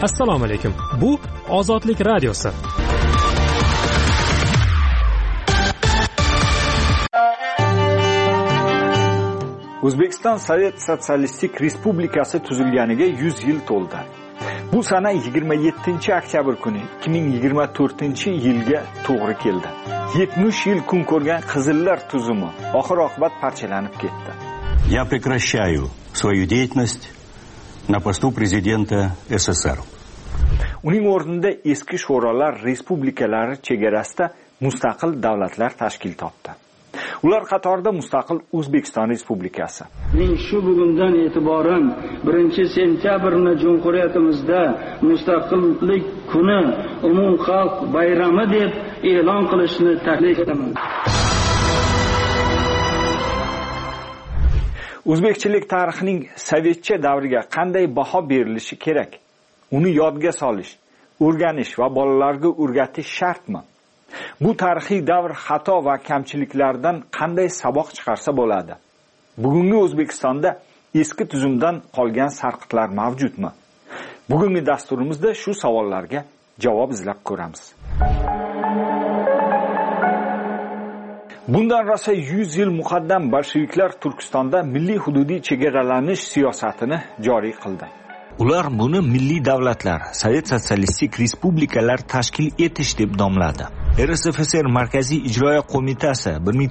Assalomu alaykum. Bu Ozodlik radiosi. O'zbekiston Sovet Sotsialistik Respublikasi tuzilganiga 100 yil to'ldi. Bu sana 27-oktyabr kuni 2024-yilga to'g'ri keldi. 70 yil kun ko'rgan Qizillar tuzumi oxir-oqibat parchalanib ketdi. Я прекращаю свою деятельность на посту президента СССР. Uning o'rnida eski sho'rolar respublikalari chegarasida mustaqil davlatlar tashkil topdi. Ular qatorida mustaqil O'zbekiston Respublikasi. Shu bugundan e'tiboran 1-sentyabrni Jumhuriyatimizda Mustaqillik kuni umumxalq bayrami deb e'lon qilishni taklif etaman. O'zbekchilik tarixining sovetcha davriga qanday baho berilishi kerak? Uni yodga solish, o'rganish va bolalarga o'rgatish shartmi? Bu tarixiy davr xato va kamchiliklardan qanday saboq chiqarsa bo'ladi? Bugungi O'zbekistonda eski tuzumdan qolgan sarqitlar mavjudmi? Bugungi dasturimizda shu savollarga javob izlab ko'ramiz. Bundan rosa 100 yil muqaddam bolsheviklar Turkistonda milliy hududiy chegaralanish siyosatini joriy qildi. Ular buni milliy davlatlar, Sovet Sotsialistik Respublikalar tashkil etish deb nomladi. RSFSR Markaziy ijroiya qo'mitasi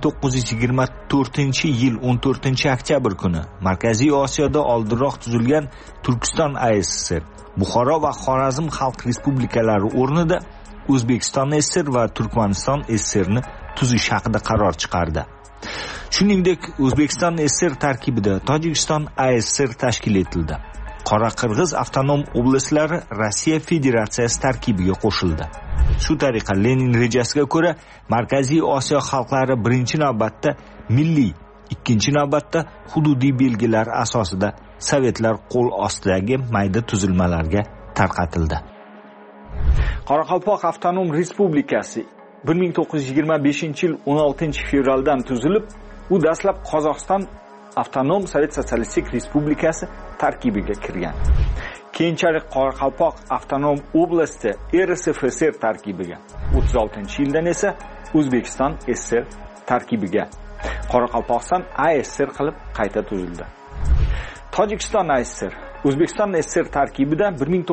1924-yil 14-oktyabr kuni Markaziy Osiyoda oldinroq tuzilgan Turkiston ASSR, Buxoro va Xorazm xalq respublikalari o'rnida O'zbekiston SSR va Turkmaniston SSRni tuzish haqida qaror chiqardi. Shuningdek, O'zbekiston SSR tarkibida Tojikiston ASSR tashkil etildi. Qoraqirg'iz avtonom oblastlari Rossiya Federatsiyasi tarkibiga qo'shildi. Shu tariqa Lenin rejasiga ko'ra Markaziy Osiyo xalqlari birinchi navbatda milliy, ikkinchi navbatda hududiy belgilar asosida sovetlar qo'l ostidagi mayda tuzilmalarga tarqatildi. Qoraqalpoq avtonom respublikasi 1925-yil 16-fevraldan tuzilib, u dastlab Qozog'iston avtonom Sovet Sotsialistik Respublikasi tarkibiga kirgan. Keyinchalik Qoraqalpoq avtonom oblasti RSFSR tarkibiga, 36-yildan esa O'zbekiston SSR tarkibiga, Qoraqalpog'iston ASSR qilib qayta tuzildi. Tojikiston ASSR O'zbekiston SSR tarkibida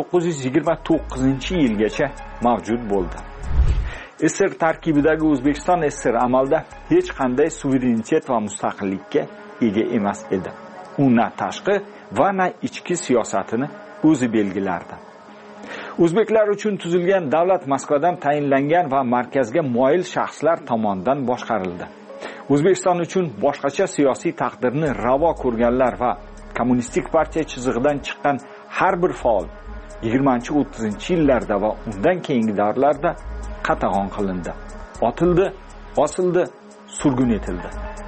1929-yilgacha mavjud bo'ldi. SSR tarkibidagi O'zbekiston SSR amalda hech qanday suverenitet va mustaqillikka ega emas edi. U na tashqi va na ichki siyosatini o'zi belgilardi. O'zbeklar uchun tuzilgan davlat Moskvadan tayinlangan va markazga moyil shaxslar tomonidan boshqarildi. O'zbekiston uchun boshqacha siyosiy taqdirni ravo ko'rganlar va kommunistik partiya chizig'idan chiqqan har bir faol 20-30-yillarda va undan keyingi davrlarda qatag'on qilindi, otildi, osildi, surgun etildi.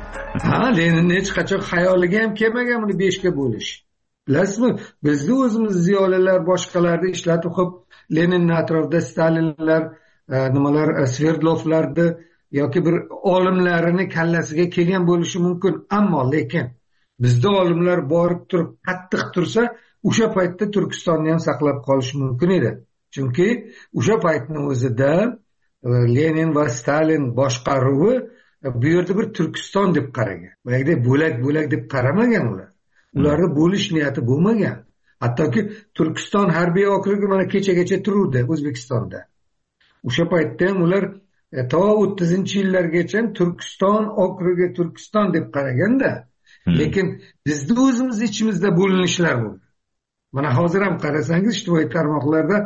Lenin hech qachon xayoliga ham kelmagan buni 5 ga bo'lish. Bilasizmi, bizni o'zimiz ziyolilar boshqalarni ishlatib qo'yib, Lenin atrofida Stalinlar, nimalar, Sverdlovlarni yoki bir olimlarini kallasiga kelgan bo'lishi mumkin, ammo lekin bizda olimlar borib turib qattiq tursa, o'sha paytda Turkistonni ham saqlab qolish mumkin edi. Chunki o'sha paytning o'zida Lenin va Stalin boshqaruvi bu yerda bir Turkiston deb qaragan. Bularga bo'lak deb qaramagan ular. Ularni bo'lish niyati bo'lmagan. Hattoki Turkiston harbiy okrugi mana kechagacha turuvdi O'zbekistonda. O'sha paytda ham ular to 30-yillargacha Turkiston okrugi Turkiston deb qaraganda, lekin bizning o'zimiz ichimizda bo'linishlar bo'ldi. Mana hozir ham qarasangiz ijtimoiy tarmoqlarda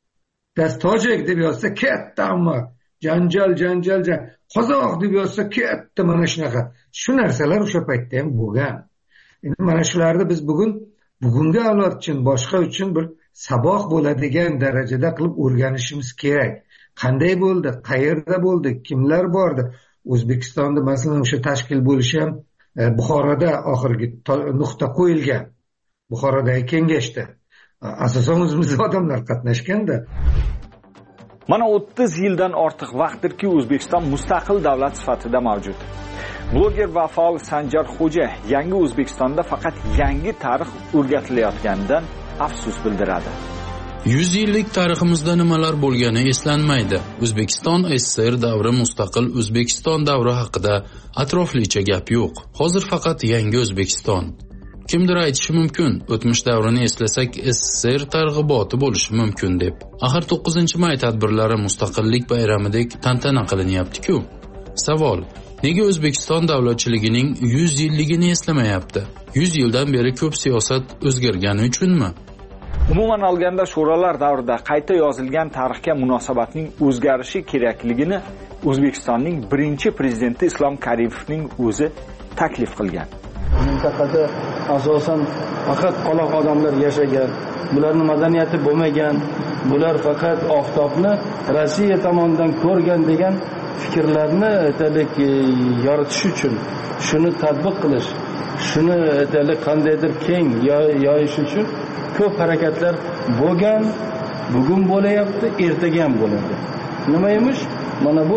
Tojik deb yozsa katta ammo janjal, qozoq deb yozsa katta mana shunaqa. Shu narsalar o'sha paytda ham bo'lgan. Endi mana shularni biz bugungi avlod uchun, boshqa uchun bir saboq bo'ladigan darajada qilib o'rganishimiz kerak. Qanday bo'ldi, qayerda bo'ldi, kimlar bordi? O'zbekistonda masalan o'sha tashkil bo'lishi ham Buxoroda oxirgi nuqta qo'yilgan. Buxorodagi kengashda asosan o'zimiz odamlar qatnashganda. Mana 30 yildan ortiq vaqtdirki O'zbekiston mustaqil davlat sifatida mavjud. Bloger va faol Sanjar Xo'ja yangi O'zbekistonda faqat yangi tarix o'rgatilayotganidan afsus bildiradi. 100 yillik tariximizda nimalar bo'lgani eslanmaydi. O'zbekiston SSR davri, mustaqil O'zbekiston davri haqida atroflicha gap yo'q. Hozir faqat yangi O'zbekiston. Kimdir aytishi mumkin, o'tmish davrini eslasak SSR targ'iboti bo'lishi mumkin deb. Axir 9-may tadbirlari mustaqillik bayramidek tantana qilinyapti-ku. Savol: nega O'zbekiston davlatchiligining 100 yilligini eslamayapti? 100 yildan beri ko'p siyosat o'zgargani uchunmi? Umuman olganda sho'rolar davrida qayta yozilgan tarixga munosabatning o'zgarishi kerakligini O'zbekistonning birinchi prezidenti Islom Karimovning o'zi taklif qilgan. Mintaqada asosan faqat qoloq odamlar yashagan, bularning madaniyati bo'lmagan, bular faqat oftobni Rossiya tomonidan ko'rgan degan fikrlarni yoritish uchun, shuni tatbiq qilish, shuni qandaydir keng yoyish uchun ko'p harakatlar bo'lgan, bugun bo'layapti, ertaga ham bo'ladi. Nima emish? Mana bu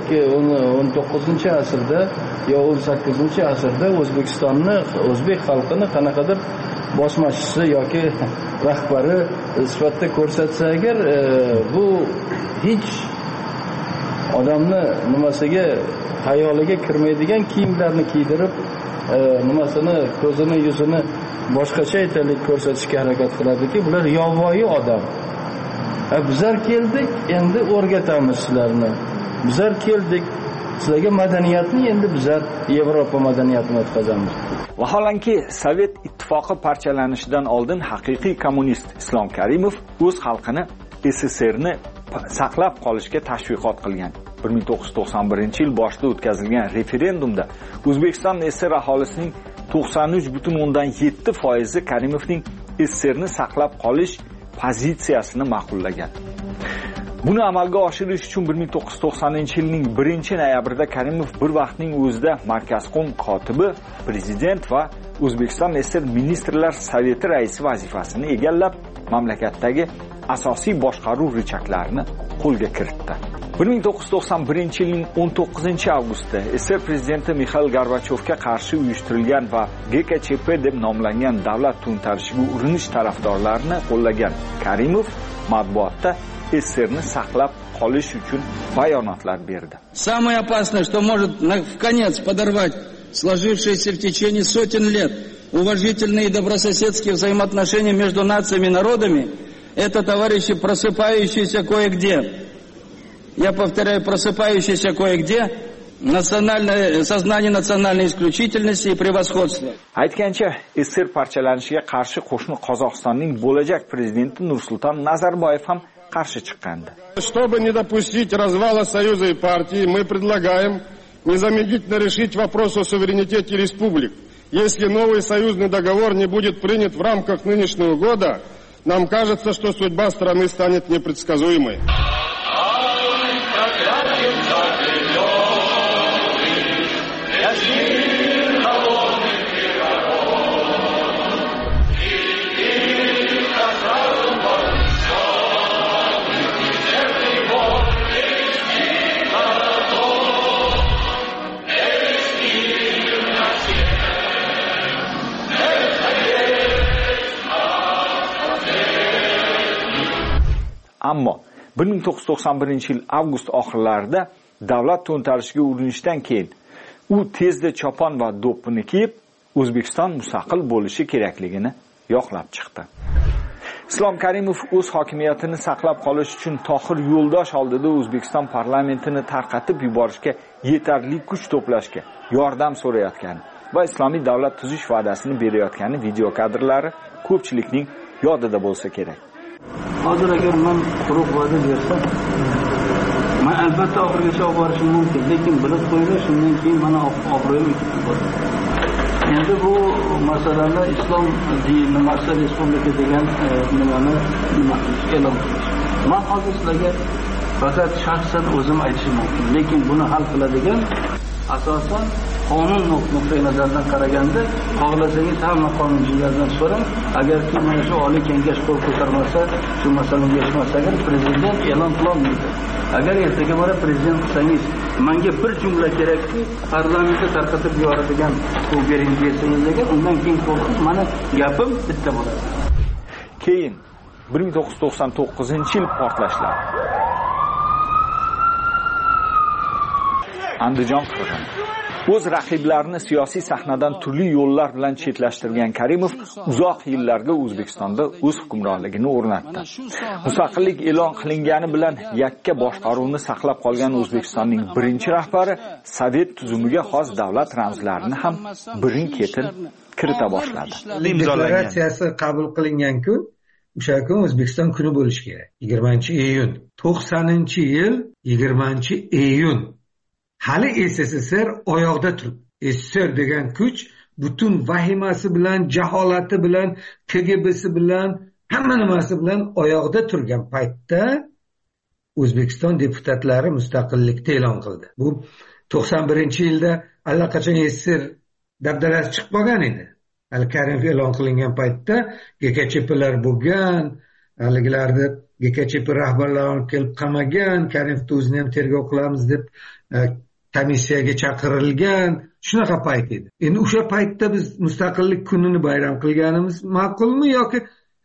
19-asrda yo 18-asrda O'zbekistonni, o'zbek xalqini qanaqadir bosmachisi yoki rahbari sifatida ko'rsatsa agar, bu hech odamni nimasiga, xayoliga kirmaydigan kiyimlarni kiydirib, nimasini, ko'zini, yuzini boshqacha ko'rsatishga harakat qiladiki, bular yovvoyi odam. Bizlar keldik, endi o'rgatamiz sizlarni. Bizlar keldik, sizlarga madaniyatni endi bizlar Yevropa madaniyatini o'tkazamiz. Vaholanki Sovet ittifoqi parchalanishidan oldin haqiqiy kommunist Islom Karimov o'z xalqini SSRni saqlab qolishga tashviqot qilgan. 1991-yil boshida o'tkazilgan referendumda O'zbekiston SSR aholisining 93.7% Karimovning SSRni saqlab qolish pozitsiyasini ma'qullagan. Buni amalga oshirish uchun 1990-yilning 1-noyabrida Karimov bir vaqtning o'zida Markazqo'm kotibi, prezident va O'zbekiston SSR Ministrlar Soveti raisi vazifasini egallab, mamlakatdagi asosiy boshqaruv richaklarini qo'lga kiritdi. 1991-yilning 19-avgustida SSR prezidenti Mixail Gorbachevga qarshi uyushtirilgan va GKChP deb nomlangan davlat to'ntarishiga urinish tarafdorlarini qo'llagan Karimov matbuotda SSRni saqlab qolish uchun bayonotlar berdi. Самое опасное, что может наконец подорвать сложившиеся в течение сотен лет уважительные и добрососедские взаимоотношения между нациями и народами, это, товарищи, просыпающиеся кое-где. Я повторяю, просыпающиеся кое-где сознание национальной исключительности и превосходства. Aytgancha, SSR parchalanishiga qarshi qo'shni Qozog'istonning bo'lajak prezidenti Nursulton Nazarboyev ham qarshi chiqqandi. Чтобы не допустить развала Союза и партии, мы предлагаем незамедлительно решить вопрос о суверенитете республик. Если новый союзный договор не будет принят в рамках нынешнего года, нам кажется, что судьба страны станет непредсказуемой. Ammo 1991-yil avgust oxirlarida davlat to'ntarishiga urinishdan keyin u tezda chopon va do'ppini kiyib O'zbekiston mustaqil bo'lishi kerakligini yoqlab chiqdi. Islom Karimov o'z hokimiyatini saqlab qolish uchun Tohir Yo'ldosh oldida O'zbekiston parlamentini tarqatib yuborishga yetarli kuch to'plashga yordam so'rayotgani va islomiy davlat tuzish va'dasini berayotgani video kadrlari ko'pchilikning yodida bo'lsa kerak. Hozir agar men quruq va'da bersam, men albatta oxirigacha olib borishim mumkin, lekin bilib qo'yinglar, shundan keyin mana obro'yim ketib qoladi. Endi bu masalalar islom nimasi respublika degan nimani e'lon qilish. Men hozir sizlarga faqat shaxsan o'zim aytishim mumkin, lekin buni hal qiladigan asosan qonun nuqtai nazaridan qaraganda, xohlasangiz hamma qonunchilardan so'rang, agarki mana shu oliy kengash qo'l ko'tarmasa, shu masalani yechmasa, agar prezident e'lon qilolmaydi. Agar ertaga bora prezident qilsangiz, menga bir jumla kerakki, parlamentda tarqatib yuboradigan bu bering desangiz, undan keyin qo'rqib, mana gapim bitta bo'ladi. Keyin 1999-yil portlashlar. Andijon qirg'ini. O'z raqiblarini siyosiy sahnadan turli yo'llar bilan chetlashtirgan Karimov uzoq yillarga O'zbekistonda o'z hukmronligini o'rnatdi. Mustaqillik e'lon qilingani bilan yakka boshqaruvni saqlab qolgan O'zbekistonning birinchi rahbari Sovet tuzumiga xos davlat ramzlarini ham birin-ketin kirita boshladi. Deklaratsiyasi qabul qilingan-ku, o'sha kun O'zbekiston kuni bo'lishi kerak. 20-iyun. 90-yil 20-iyun. Hali SSSR oyoqda turibdi. SSSR degan kuch butun vahimasi bilan, jaholati bilan, KGB'si bilan, hamma nimasi bilan oyoqda turgan paytda O'zbekiston deputatlari mustaqillikni e'lon qildi. Bu 91-yilda allaqachon SSSR dabdalasi chiqib qolgan edi. Hali Karimov e'lon qilingan paytda GKCHP'lar bo'lgan, haligilarni GKCHP rahbarlarini kelib qamagan, Karimovni o'zini ham tergov qilamiz deb komissiyaga chaqirilgan, shunaqa payt edi. Endi o'sha paytda biz mustaqillik kunini bayram qilganimiz ma'qulmi yoki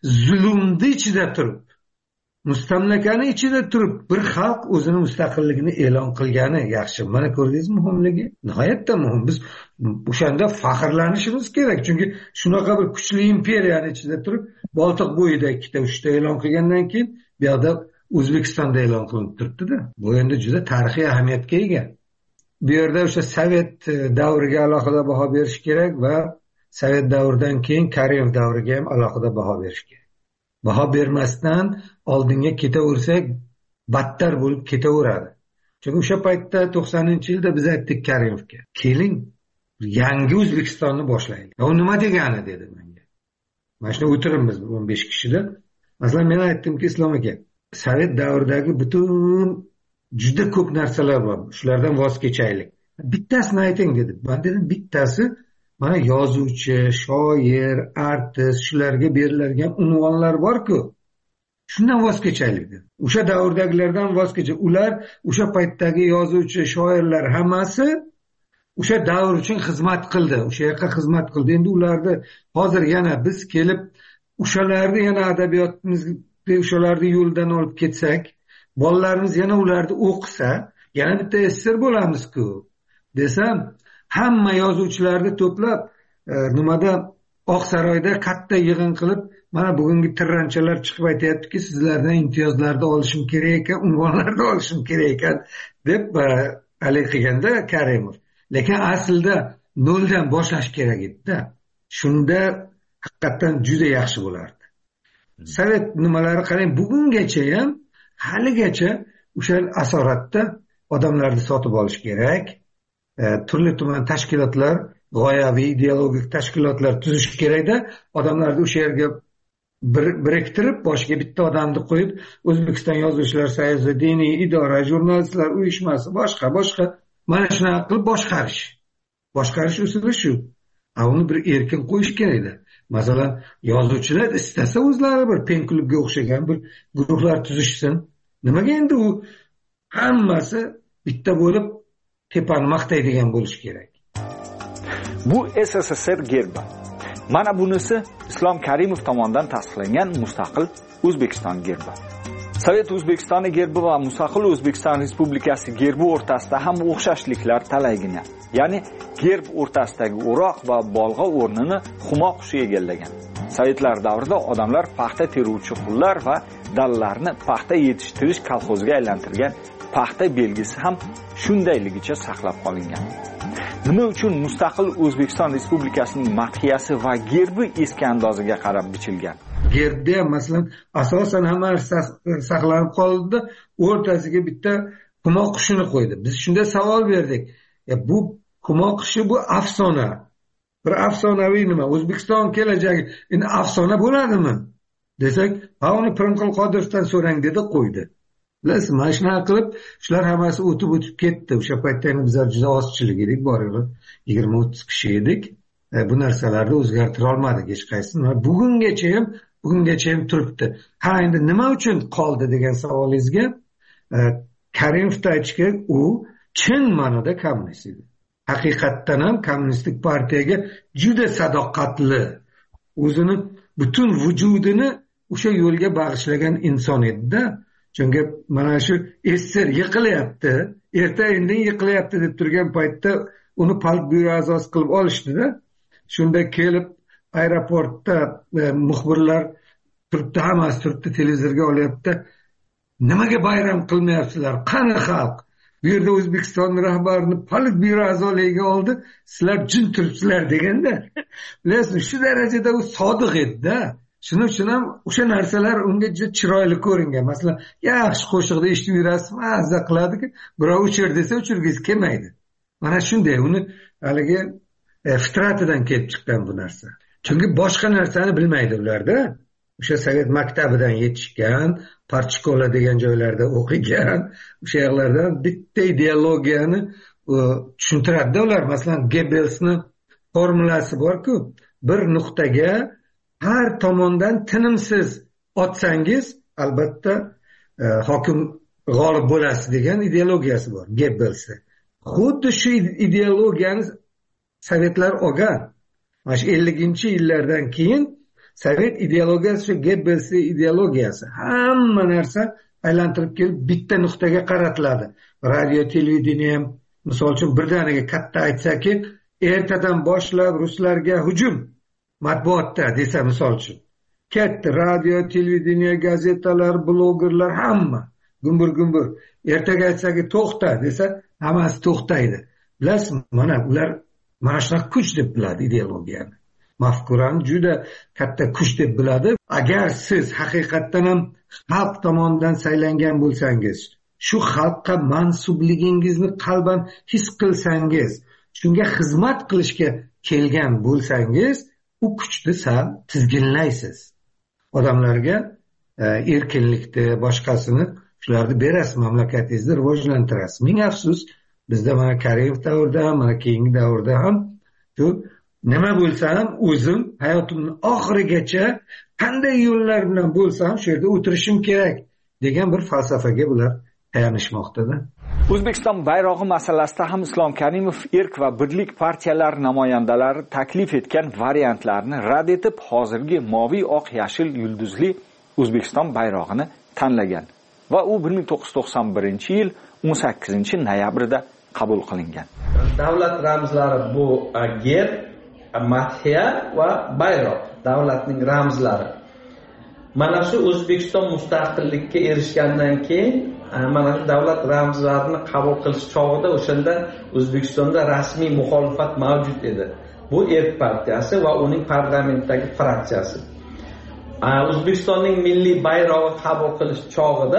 zulmni ichida turib, mustamlakani ichida turib bir xalq o'zini mustaqilligini e'lon qilgani yaxshi? Mana ko'rdingizmi muhimligi? Nihoyatda muhim. Biz o'shanda faxrlanishimiz kerak, chunki shunaqa bir kuchli imperiyani ichida turib, Boltiq bo'yida 2-3 e'lon qilgandan keyin bu yoqda O'zbekistonda e'lon qilinib turibdi-da. Bu endi juda tarixiy ahamiyatga ega. Bu yerda o'sha Sovet davriga alohida baho berish kerak va Sovet davridan keyin Karimov davriga ham alohida baho berish kerak. Baho bermasdan oldinga ketaversak, battar bo'lib ketaveradi. Chunki o'sha paytda 90-yilda biz aytdik Karimovga, keling, yangi O'zbekistonni boshlaylik. U nima degani dedi menga. Mana shuni o'tiribmiz 15 kishida. Masalan, men aytdimki, Islom aka, Sovet davridagi butun juda ko'p narsalar bor. Shulardan voz kechaylik. Bittasini ayting dedi. Men dedim, bittasi mana yozuvchi, shoir, artist, shularga beriladigan unvonlar bor-ku. Shundan voz kechaylik dedi. O'sha davrdagilardan voz kechib, ular o'sha paytdagi yozuvchi, shoirlar hammasi o'sha davr uchun xizmat qildi. O'sha yoqqa xizmat qildi. Endi ularni hozir yana biz kelib o'shalarni yana adabiyotimizni o'shalarni yo'ldan olib ketsak, bolalarimiz yana ularni o'qisa, yana bitta SSR bo'lamiz-ku desam, hamma yozuvchilarni to'plab nimada Oqsaroyda katta yig'in qilib, mana bugungi tirranchalar chiqib aytayaptiki, sizlardan imtiyozlarni olishim kerak ekan, unvonlarni olishim kerak ekan deb hali qilganda Karimov. Lekin aslida noldan boshlash kerak edi-da. Shunda haqiqatan juda yaxshi bo'lardi. Sovet nimalari qarang, bugungacha ham haligacha o'sha asoratda odamlarni sotib olish kerak. Turli tuman tashkilotlar, g'oyaviy ideologik tashkilotlar tuzish kerak-da, odamlarni o'sha yerga biriktirib, boshiga bitta odamni qo'yib, O'zbekiston Yozuvchilar soyuzi, diniy idora, jurnalistlar uyushmasi, boshqa mana shunaqa qilib boshqarish usuli shu. Uni bir erkin qo'yish kerak-da. Masalan, yozuvchilar istasa o'zlari bir pen klubga o'xshagan bir guruhlar tuzishsin. Nimaga endi u hammasi bitta bo'lib tepani maqtaydigan bo'lish kerak? Bu SSSR gerbi. Mana bunisi Islom Karimov tomonidan tasdiqlangan mustaqil O'zbekiston gerbi. Sovet O'zbekistoni gerbi va mustaqil O'zbekiston Respublikasi gerbi o'rtasida ham o'xshashliklar talaygina. Ya'ni gerb o'rtasidagi o'roq va bolg'a o'rnini humo qushi egallagan. Sovetlar davrida odamlar paxta teruvchi qullar va dallarni paxta yetishtirish kolxoziga aylantirgan paxta belgisi ham shundayligicha saqlab qolingan. Nima uchun mustaqil O'zbekiston Respublikasining madhiyasi va gerbi eski andoziga qarab bichilgan? Gerbda masalan asosan hamma saqlanib qoldi, o'rtasiga bitta humo qushini qo'ydi. Biz shunda savol berdik. Bu humo qushi bu afsona. Bir afsonaviy nima? O'zbekiston kelajagi endi afsona bo'ladimi? Desak, uni Pirimqul Qodirovdan so'rang dedi, qo'ydi. Bilasizmi, mana shunaqa qilib, shular hammasi o'tib ketdi. O'sha paytda bizlar juda ozchilik edik, bor-yo'g'i 20-30 kishi edik. Bu narsalarni o'zgartira olmadik hech qaysini. Bugungacha ham turibdi. Endi nima uchun qoldi degan savolingizga Karimovni aytish kerak, u chin ma'noda kommunist edi. Haqiqatdan ham kommunistik partiyaga juda sadoqatli, o'zini butun vujudini o'sha yo'lga bag'ishlagan inson edi-da. Chunki mana shu SSR yiqilyapti, erta indin yiqilyapti deb turgan paytda uni politbyuro a'zosi qilib olishdi-da. Shunda kelib aeroportda muxbirlar turibdi, hammasi turibdi, televizorga olyapti. Nimaga bayram qilmayapsizlar? Qani xalq? Bu yerda O'zbekiston rahbarini politbyuro a'zoligiga oldi, sizlar jin turibsizlar deganda. Bilasizmi, shu darajada u sodiq edi-da. Shuning uchun ham o'sha narsalar unga juda chiroyli ko'ringan. Masalan, yaxshi qo'shiqda eshitib yurasiz, mazza qiladi-ki, birov o'chir desa o'chirgisi kelmaydi. Mana shunday, uni haligi fitratidan kelib chiqqan bu narsa. Chunki boshqa narsani bilmaydi ularda. O'sha Sovet maktabidan yetishgan, Parchikola degan joylarda o'qigan, o'sha yerlardan bitta ideologiyani tushuntiradi ular. Masalan, Goebbelsning formulasi bor-ku, bir nuqtaga har tomondan tinimsiz otsangiz, albatta hokim g'olib bo'lasiz degan ideologiyasi bor Goebbelsda. Xuddi shu ideologiyani Sovetlar olgan. Mana shu 50-yillardan keyin Sovet ideologiyasi shu Goebbelsning ideologiyasi. Hamma narsa aylantirib kelib bitta nuqtaga qaratiladi. Radio, televideniya ham misol uchun birdaniga katta aytsaki, ertadan boshlab ruslarga hujum matbuotda desa misol uchun. Katta radio, televideniya, gazetalar, blogerlar hamma gumbur-gumbur. Ertaga aytsaki to'xta desa, hammasi to'xtaydi. Bilasizmi, mana ular mana shunaqa kuch deb biladi ideologiyani. Mafkurani juda katta kuch deb biladi. Agar siz haqiqatdan ham xalq tomonidan saylangan bo'lsangiz, shu xalqqa mansubligingizni qalban his qilsangiz, shunga xizmat qilishga kelgan bo'lsangiz, u kuchni sal tizginlaysiz. Odamlarga erkinlikni, boshqasini shularni berasiz, mamlakatingizni rivojlantirasiz. Ming afsus, bizda mana Karimov davrida, mana keyingi davrda ham shu nima bo'lsa ham o'zim hayotimning oxirigacha qanday yo'llar bilan bo'lsa ham shu yerda o'tirishim kerak degan bir falsafaga bular tayanishmoqda-da. O'zbekiston bayrog'i masalasida ham Islom Karimov Erk va Birlik partiyalari namoyandalari taklif etgan variantlarni rad etib, hozirgi moviy, oq, yashil yulduzli O'zbekiston bayrog'ini tanlagan va u 1991-yil 18-noyabrida qabul qilingan. Davlat ramzlari bu gerb, madhiya va bayroq, davlatning ramzlari. Mana shu O'zbekiston mustaqillikka erishgandan keyin mana shu davlat ramzlarini qabul qilish chog'ida o'shanda O'zbekistonda rasmiy muxolifat mavjud edi. Bu Erk partiyasi va uning parlamentdagi fraksiyasi. O'zbekistonning milliy bayrog'i qabul qilish chog'ida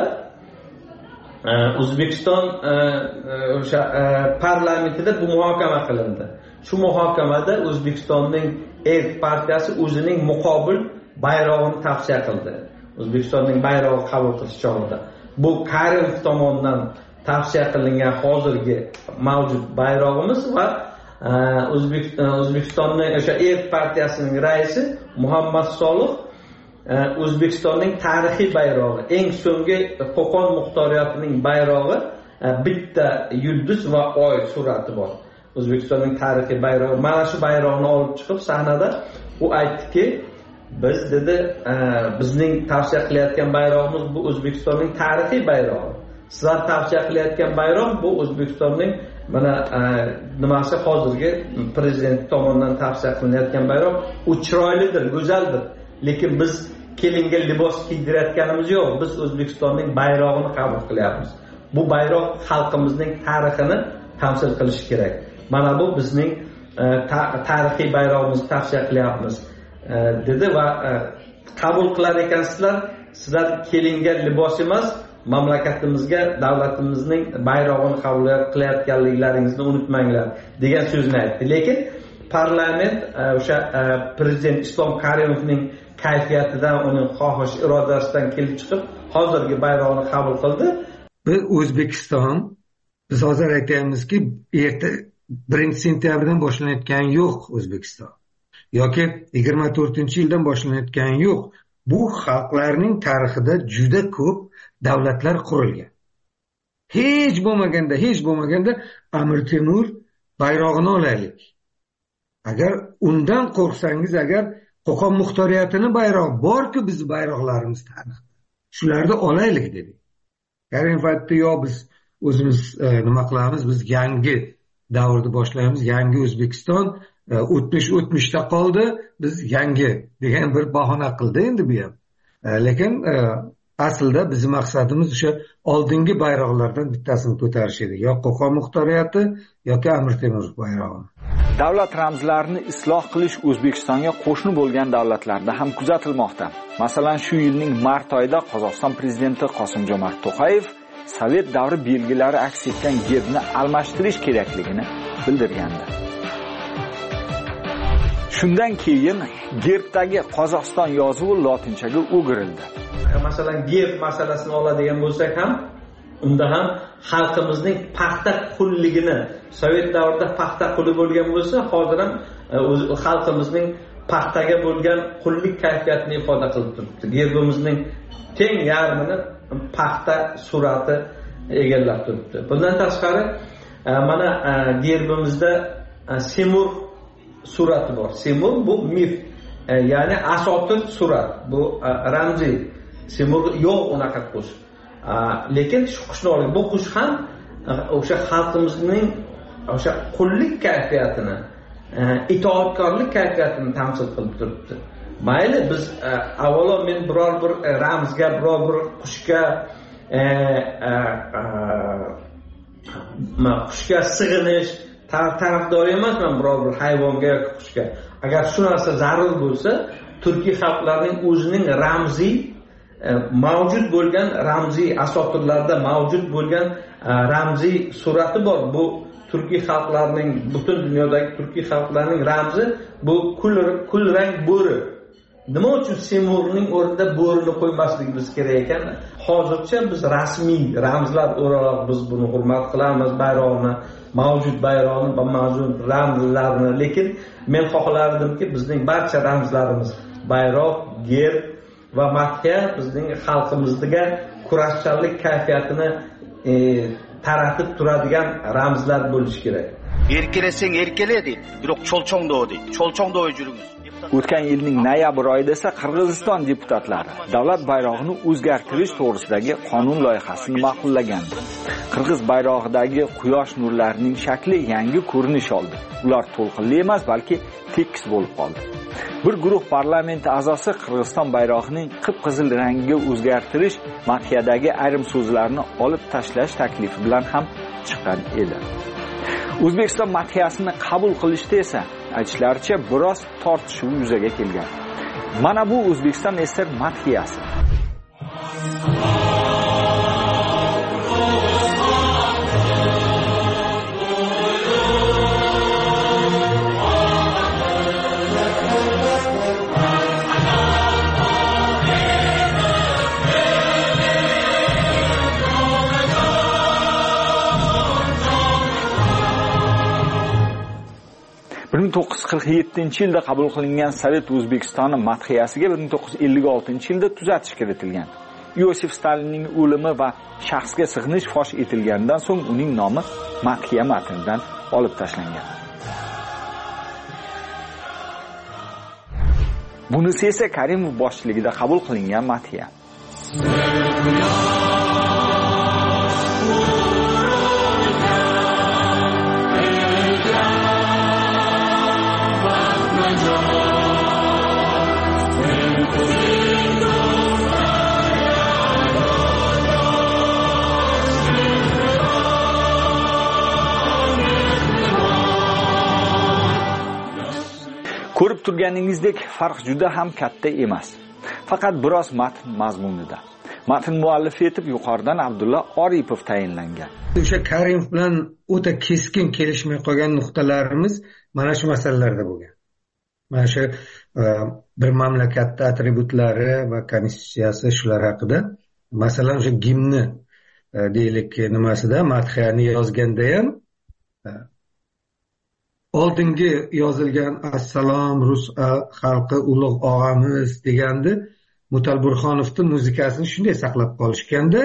O'zbekiston o'sha parlamentida bu muhokama qilindi. Shu muhokamada O'zbekistonning Erk partiyasi o'zining muqobil bayrog'ini tavsiya qildi. O'zbekistonning bayrog'i qabul qilish chog'ida. Bu Karimov tomonidan tavsiya qilingan hozirgi mavjud bayrog'imiz va O'zbekistonning o'sha Erk partiyasining raisi Muhammad Solih O'zbekistonning tarixiy bayrog'i, eng so'nggi Qo'qon muxtoriyotining bayrog'i, bitta yulduz va oy surati bor. O'zbekistonning tarixiy bayrog'i. Mana shu bayroqni olib chiqib sahnada u aytdiki, biz dedi, bizning tavsiya qilayotgan bayrog'imiz bu O'zbekistonning tarixiy bayrog'i. Sizlar tavsiya qilayotgan bayroq bu O'zbekistonning mana nimasi hozirgi prezident tomonidan tavsiya qilinayotgan bayroq. U chiroylidir, go'zaldir. Lekin biz kelinga libos kiydirayotganimiz yo'q. Biz O'zbekistonning bayrog'ini qabul qilyapmiz. Bu bayroq xalqimizning tarixini tamsil qilishi kerak. Mana bu bizning tarixiy bayrog'imizni tavsiya qilyapmiz dedi va qabul qilar ekansizlar. Sizlar kelinga libos emas, mamlakatimizga, davlatimizning bayrog'ini qabul qilayotganliklaringizni unutmanglar degan so'zni aytdi. Lekin parlament o'sha prezident Islom Karimovning kayfiyatidan, uning xohish irodasidan kelib chiqib hozirgi bayrog'ini qabul qildi. Biz O'zbekiston, biz hozir aytamizki, erta 1-sentyabrdan boshlanayotgan yo'q O'zbekiston. Yoki 24-yildan boshlanayotgan yo'q. Bu xalqlarning tarixida juda ko'p davlatlar qurilgan. Hech bo'lmaganda Amir Temur bayrog'ini olaylik. Agar undan qo'rqsangiz, agar Qo'qon muxtoriyatini bayrog'i borku bizni bayroqlarimiz tarixda. Shularni olaylik dedik. Karimov aytdi, yo biz o'zimiz nima qilamiz, biz yangi davrni boshlaymiz, yangi O'zbekiston, o'tmishda qoldi, biz yangi degan bir bahona qildi endi bu ham. Lekin aslida bizning maqsadimiz o'sha oldingi bayroqlardan bittasini ko'tarish edi, yo Qo'qon muxtoriyati yoki Amir Temur bayrog'i. Davlat ramzlarini isloh qilish O'zbekistonga qo'shni bo'lgan davlatlarda ham kuzatilmoqda. Masalan, shu yilning mart oyida Qozog'iston prezidenti Qosim-Jomart To'qayev Sovet davri belgilari aks etgan gerbni almashtirish kerakligini bildirgandi. Shundan keyin gerbdagi Qozog'iston yozuvi lotinchaga o'girildi. Masalan, gerb masalasini oladigan bo'lsak ham, unda ham xalqimizning paxta qulligini, Sovet davrida paxta quli bo'lgan bo'lsa, hozir ham xalqimizning paxtaga bo'lgan qullik kayfiyatini ifoda qilib turibdi. Gerbimizning teng yarmini paxta surati egallab turibdi. Bundan tashqari mana gerbimizda Semur surati bor. Semur bu mif, ya'ni asotir surat, bu ramziy. Semur yo'q unaqa qush. Lekin shu qushni oling, bu qush ham o'sha xalqimizning o'sha qullik kayfiyatini, itoatkorlik kayfiyatini tamsil qilib turibdi. Mayli biz avvalo men biror bir ramzga, biror bir qushga sig'inish tarafdori emasman, biror bir hayvonga yoki qushga. Agar shu narsa zarur bo'lsa, turkiy xalqlarning o'zining ramziy mavjud bo'lgan ramziy asotirlarda mavjud bo'lgan ramziy surati bor. Bu turkiy xalqlarning, butun dunyodagi turkiy xalqlarning ramzi bu kulrang bo'ri. Nima uchun Semurning o'rnida bo'rini qo'ymasligimiz kerak ekan? Hozircha biz rasmiy ramzlar o'ralab biz buni hurmat qilamiz, bayroqni, mavjud bayroqni va mavjud ramzlarni. Lekin men xohlardimki, bizning barcha ramzlarimiz, bayroq, gerb va madhiya bizning xalqimizga kurashchanlik kayfiyatini taratib turadigan ramzlar bo'lishi kerak. Erkelesang erkele deydi, biroq cho'lchongdo deydi. Cho'lchongdo yurimiz. O'tgan yilning noyabr oyida esa Qirg'iziston deputatlari davlat bayrog'ini o'zgartirish to'g'risidagi qonun loyihasini ma'qullagan. Qirg'iz bayrog'idagi quyosh nurlarining shakli yangi ko'rinish oldi. Ular to'lqinli emas, balki tekis bo'lib qoldi. Bir guruh parlament a'zosi Qirg'iziston bayrog'ining qip-qizil rangiga o'zgartirish, madhiyadagi ayrim so'zlarni olib tashlash taklifi bilan ham chiqqan edi. O'zbekiston madhiyasini qabul qilishda esa aytishlaricha biroz tortishuv yuzaga kelgan. Mana bu O'zbekiston SSR madhiyasi. yilda qabul qilingan Sovet O'zbekistoni madhiyasiga 1956-yilda tuzatish kiritilgan. Iosif Stalinning o'limi va shaxsga sig'inish fosh etilgandan so'ng uning nomi madhiya matnidan olib tashlangan. Bunisi esa Karimov boshchiligida qabul qilingan madhiya. Ko'rib turganingizdek, farq juda ham katta emas. Faqat biroz matn mazmunida. Matn muallifi etib yuqoridan Abdulla Oripov tayinlangan. O'sha Karimov bilan o'ta keskin kelishmay qolgan nuqtalarimiz mana shu masalalarda bo'lgan. Mana shu bir mamlakatning atributlari va konstitutsiyasi shular haqida. Masalan, o'sha gimni deylik nimasida madhiyani yozganda ham oldingi yozilgan assalom rus xalqi ulug' og'amiz degandi. Mutal Burxonovning muzikasini shunday saqlab qolishganda,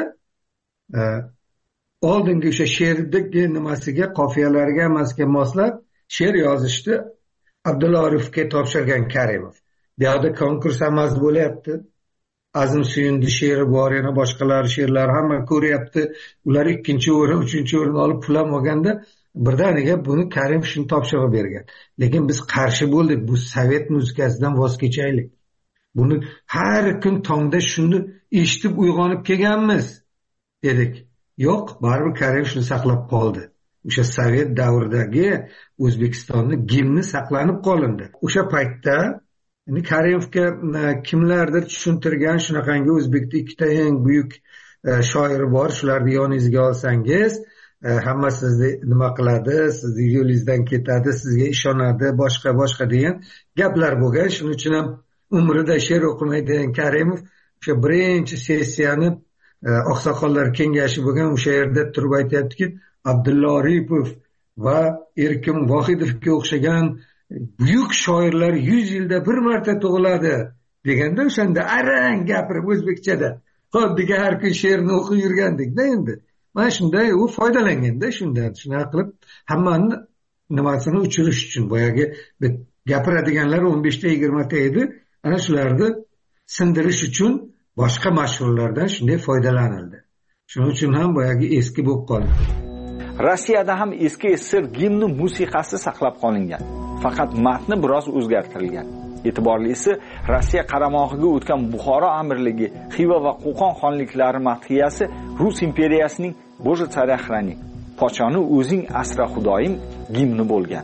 oldingi o'sha she'rdagi nimasiga, qofiyalariga, emasga moslab she'r yozishni Abdulla Oripovga topshirgan Karimov. Bu yerda konkurs amalda bo'lyapti. Azim Suyundi she'ri bor, yana boshqalar she'rlari hamma ko'ryapti. Ular 2-o'rin, 3-o'rin olib pul olganda birdaniga buni Karim shuni topshirib bergan. Lekin biz qarshi bo'ldik. Bu sovet muzikasidan voz kechaylik. Buni har kun tongda shuni eshitib uyg'onib kelganmiz dedik. Yo'q, baribir Karim shuni saqlab qoldi. O'sha sovet davridagi O'zbekistonning gimni saqlanib qolindi. O'sha paytda Karimovga kimlardir tushuntirgan, shunaqangi O'zbekda ikkita eng buyuk shoiri bor, shularni yoningizga olsangiz, hamma sizni nima qiladi, sizni yo'lingizdan ketadi, sizga ishonadi, boshqa degan gaplar bo'lgan. Shuning uchun ham umrida she'r o'qimaydigan Karimov o'sha birinchi sessiyani oqsoqollar kengashi bo'lgan o'sha yerda turib aytayaptiki, Abdulla Oripov va Erkin Vohidovga o'xshagan buyuk shoirlar 100 yilda bir marta tug'iladi deganda o'shanda arang gapirib o'zbekchada xuddiga har kun she'rni o'qib yurgandek-da endi. Mana shunday u foydalanganda shundan shunaqa qilib hammani nimasini uchirish uchun boyagi gapiradiganlar 15 ta 20 ta edi. Ana shularni sindirish uchun boshqa mashhurlardan shunday foydalanildi. Shuning uchun ham boyagi eski bo'lib qoldi. Rossiyada ham eski SSR gimni musiqasi saqlab qolingan. Faqat matni biroz o'zgartirilgan. E'tiborlisi, Rossiya qaramog'iga o'tgan Buxoro amirligi, Xiva va Qo'qon xonliklari madhiyasi Rus imperiyasining Boje tsarya xrani, pochoni o'zing asra xudoyim gimni bo'lgan.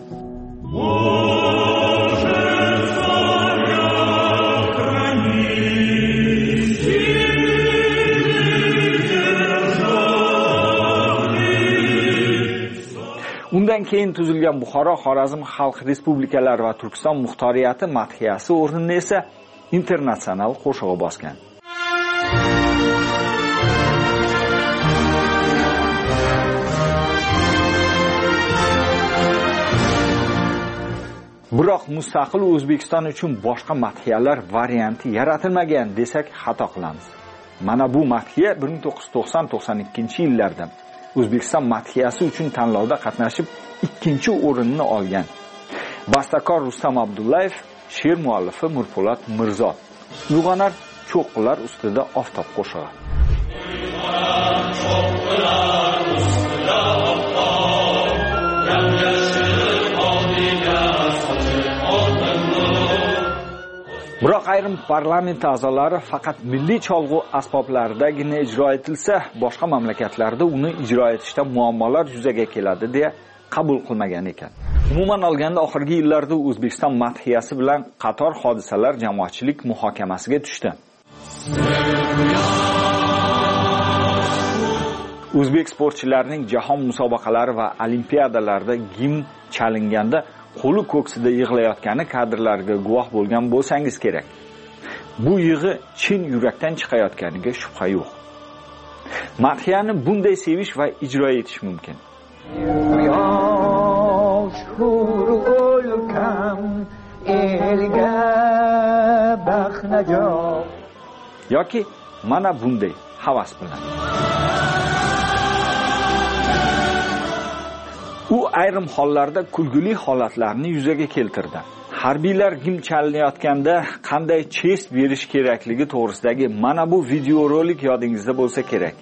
Undan keyin tuzilgan Buxoro, Xorazm Xalq Respublikalari va Turkiston muxtoriyati madhiyasi o'rnini esa internatsional qo'shig'i bosgan. Biroq mustaqil O'zbekiston uchun boshqa madhiyalar varianti yaratilmagan desak xato qilamiz. Mana bu madhiya 1990-92-yillarda O'zbekiston madhiyasi uchun tanlovda qatnashib 2-o'rinni olgan. Bastakor Rustam Abdullayev, she'r muallifi Mirpo'lat Mirzo. Uyg'onar cho'qqilar ustida oftob qo'shig'i. Biroq ayrim parlament a'zolari faqat milliy cholg'u asboblaridagina ijro etilsa, boshqa mamlakatlarda uni ijro etishda muammolar yuzaga keladi deya qabul qilmagan ekan. Umuman olganda oxirgi yillarda O'zbekiston madhiyasi bilan qator hodisalar jamoatchilik muhokamasiga tushdi. O'zbek sportchilarining jahon musobaqalari va olimpiadalarda gimn chalinganda qo'li ko'ksida yig'layotgani kadrlarga guvoh bo'lgan bo'lsangiz kerak. Bu yig'i chin yurakdan chiqayotganiga shubha yo'q. Madhiyani bunday sevish va ijro etish mumkin. Yoki mana bunday havas bilan. U ayrim hollarda kulgili holatlarni yuzaga keltirdi. Harbiylar gimn chalinayotganda qanday chest berish kerakligi to'g'risidagi mana bu videorolik yodingizda bo'lsa kerak.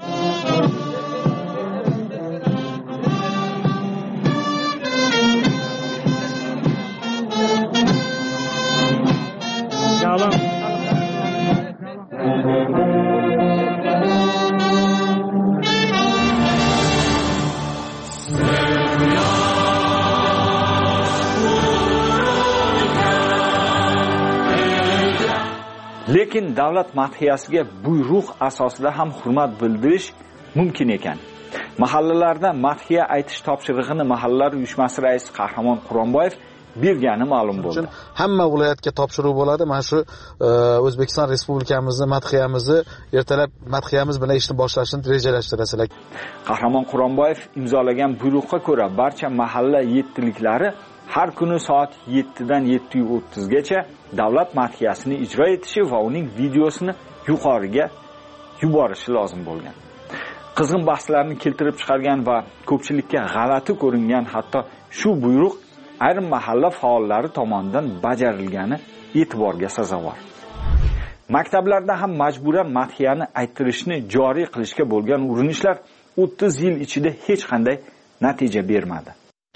Lekin davlat madhiyasiga buyruq asosida ham hurmat bildirish mumkin ekan. Mahallalarda madhiya aytish topshirig'ini mahallalar uyushmasi raisi Qahramon Quronboyev bergani ma'lum bo'ldi. Hamma viloyatga topshiriq bo'ladi. Mana shu O'zbekiston Respublikamizni madhiyamizni ertalab madhiyamiz bilan ishni boshlashni rejalashtirasizlar. Qahramon Quronboyev imzolagan buyruqqa ko'ra barcha mahalla yettiliklari har kuni soat 7 dan 7:30 gacha davlat madhiyasini ijro etishi va uning videosini yuqoriga yuborishi lozim bo'lgan. Qizg'in bahslarni keltirib chiqargan va ko'pchilikka g'alati ko'ringan hatto shu buyruq ayrim mahalla faollari tomonidan bajarilgani e'tiborga sazovor. Maktablarda ham majburan madhiyani ayttirishni joriy qilishga bo'lgan urinishlar 30 yil ichida hech qanday natija bermadi.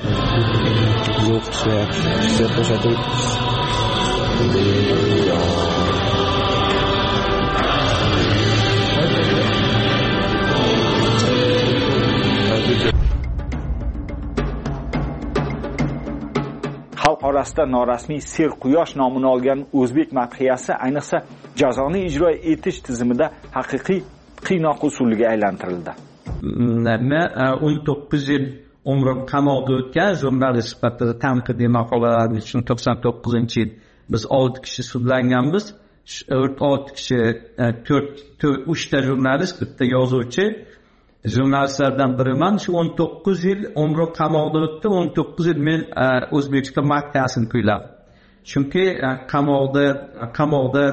Xalq orasida norasmiy Serquyosh nomini olgan o'zbek madhiyasi ayniqsa jazoni ijro etish tizimida haqiqiy qiynoq usuliga aylantirildi. Men 19 yil umrim qamoqda o'tgan jurnalist sifatida tanqidiy maqolalar uchun 99-yil biz 6 kishi sudlanganmiz. 6 kishi 3 ta jurnalist, bitta yozuvchi. Jurnalistlardan biriman. Shu 19 yil umrim qamoqda o'tdi. 19 yil men O'zbekiston madhiyasini kuyladim. Chunki qamoqda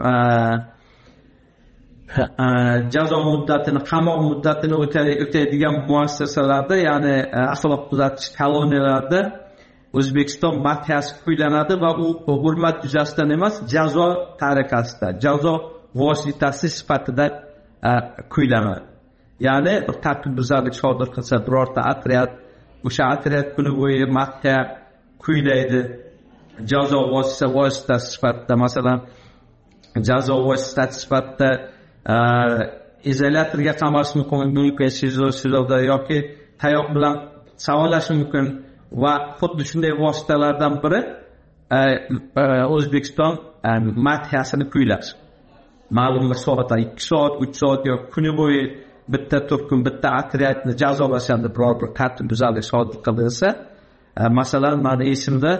jazo muddatini, qamoq muddatini o'taydigan muassasalarda, ya'ni axloq tuzatish koloniyalarida O'zbekiston madhiyasi kuylanadi va u hurmat yuzasidan emas, jazo tariqasida, jazo vositasi sifatida kuylanadi. Ya'ni bir tartibbuzarlik sodir qilsa birorta otryad, o'sha otryad kuni bo'yi madhiya kuylaydi. Jazo vositasi sifatida, masalan, jazo vositasi sifatida izolyatorga qamash mumkin, sizda yoki tayoq bilan savolash mumkin va xuddi shunday vositalardan biri O'zbekiston madhiyasini kuylash. Ma'lum bir soatda 2 soat, 3 soat yoki kuni bo'yi bitta turkum, bitta otryadni jazolashadi biror bir tartibbuzarlik sodir qilsa. Masalan, meni esimda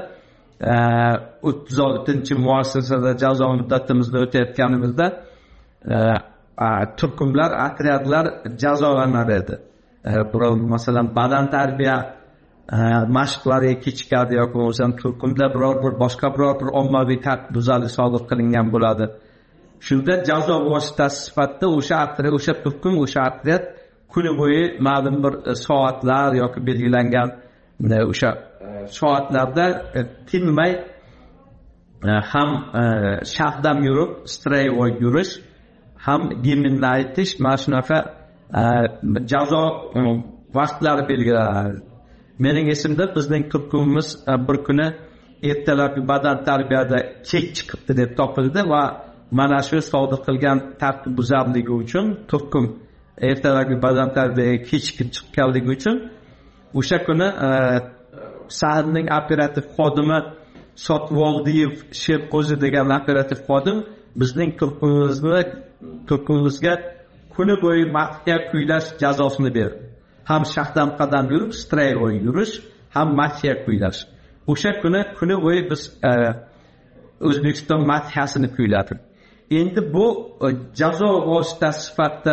36-muassasada jazo muddatimizni o'tayotganimizda turkumlar, otryadlar jazolanar edi. Masalan, badan tarbiya mashqlariga kechikadi yoki bo'lmasam turkumda boshqa biror bir ommaviy tartibbuzarlik sodir qilingan bo'ladi. Shunda jazo vositasi sifatida o'sha turkum, o'sha otryad kuni bo'yi ma'lum bir soatlar yoki belgilangan o'sha soatlarda tinmay ham shahdam yurib, stroyevoy yurish, ham gimnni aytish, mana shunaqa jazo vaqtlari belgilanadi. Mening esimda bizning turkumimiz bir kuni ertalabki badan tarbiyada kech chiqibdi deb topildi va mana shu sodir qilgan tartibbuzarligi uchun turkum ertalabki badan tarbiyaga kechikib chiqqanligi uchun o'sha kuni shaharning operativ xodimi Sotvoldiyev Sherqo'zi degan operativ xodim bizning turkumimizga kuni bo'yi madhiya kuylash jazosini berdi. Ham shahdam qadam yurib, stroyevoy yurish, ham madhiya kuylash. O'sha kuni bo'yi biz O'zbekiston madhiyasini kuyladik. Endi bu jazo vositasi sifatida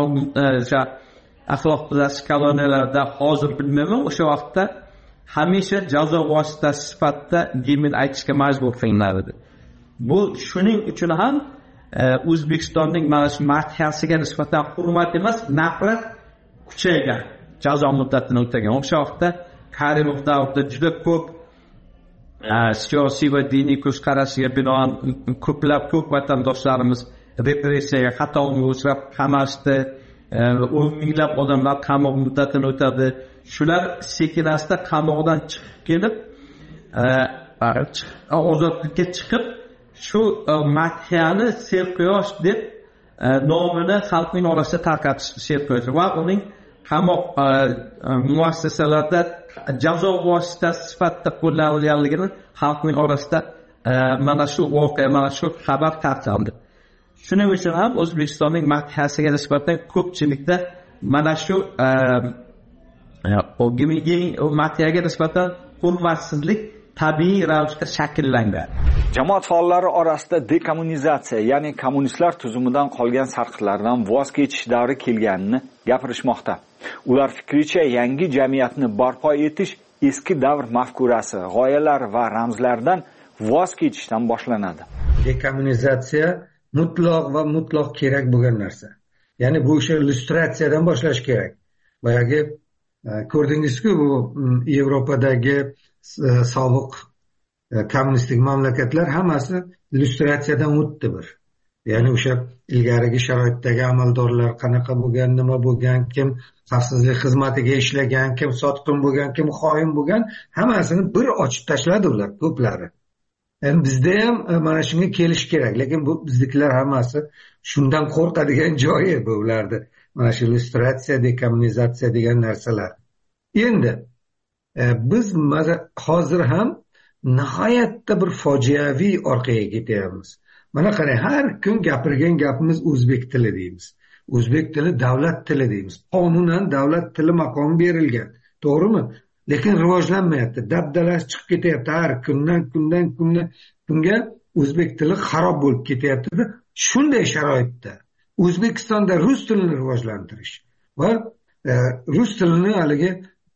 axloq buzarish koloniyalarida hozir bilmayman, o'sha vaqtda hamisha jazo vositasi sifatida gimn aytishga majbur qilinardi. Bu shuning uchun ham O'zbekistonning mana shu madhiyasiga nisbatan hurmat emas, nafrat kuchaygan jazo muddatini o'tagan. O'sha vaqtda Karimov davrida juda ko'p siyosiy va diniy ko'zqarashiga binoan ko'p vatandoshlarimiz repressiyaga, xatoga uchrab qamashdi. O'n minglab odamlar qamoq muddatini o'tadi. Shular sekin-asta qamoqdan chiqib kelib, ozodlikka chiqib, shu madhiyani Serquyosh deb nomini xalqning orasida tarqatish Serquyosh va uning qamoq muassasalarda jazo vositasi sifatida qo'llanilganligini xalqning orasida mana shu voqea, mana shu xabar tarqaldi. Shuning uchun ham O'zbekistonning madhiyasiga nisbatan ko'pchilikda mana shu madhiyaga nisbatan hurmatsizlik tabiiy ravishda shakllangan. Jamoat faollari orasida dekommunizatsiya, ya'ni kommunistlar tuzumidan qolgan sarqitlardan voz kechish davri kelganini gapirishmoqda. Ular fikricha yangi jamiyatni barpo etish eski davr mafkurasi, g'oyalar va ramzlardan voz kechishdan boshlanadi. Dekommunizatsiya mutlaq kerak bo'lgan narsa. Ya'ni bu o'sha illyustratsiyadan boshlash kerak. Boyagi ko'rdingizku, bu Yevropadagi sobiq kommunistik mamlakatlar hammasi illyustratsiyadan o'tdi bir. Ya'ni o'sha ilgarigi sharoitdagi amaldorlar qanaqa bo'lgan, nima bo'lgan, kim xavfsizlik xizmatiga ishlagan, kim sotqin bo'lgan, kim xoin bo'lgan, hammasini bir ochib tashladi ular ko'plari. Endi bizda ham mana shunga kelish kerak, lekin bu biznikilar hammasi shundan qo'rqadigan joyi bu ularni. Mana shu illyustratsiya, dekommunizatsiya degan narsalar. Endi biz hozir ham nihoyatda bir fojiaviy orqaga ketyapmiz. Mana qarang, har kun gapirgan gapimiz o'zbek tili deymiz. O'zbek tili davlat tili deymiz. Qonunan davlat tili maqomi berilgan. To'g'rimi? Lekin rivojlanmayapti. Dabdalasi chiqib ketyapti. Har kunga o'zbek tili xarob bo'lib ketyapti. Shunday sharoitda O'zbekistonda rus tilini rivojlantirish va rus tilini haligi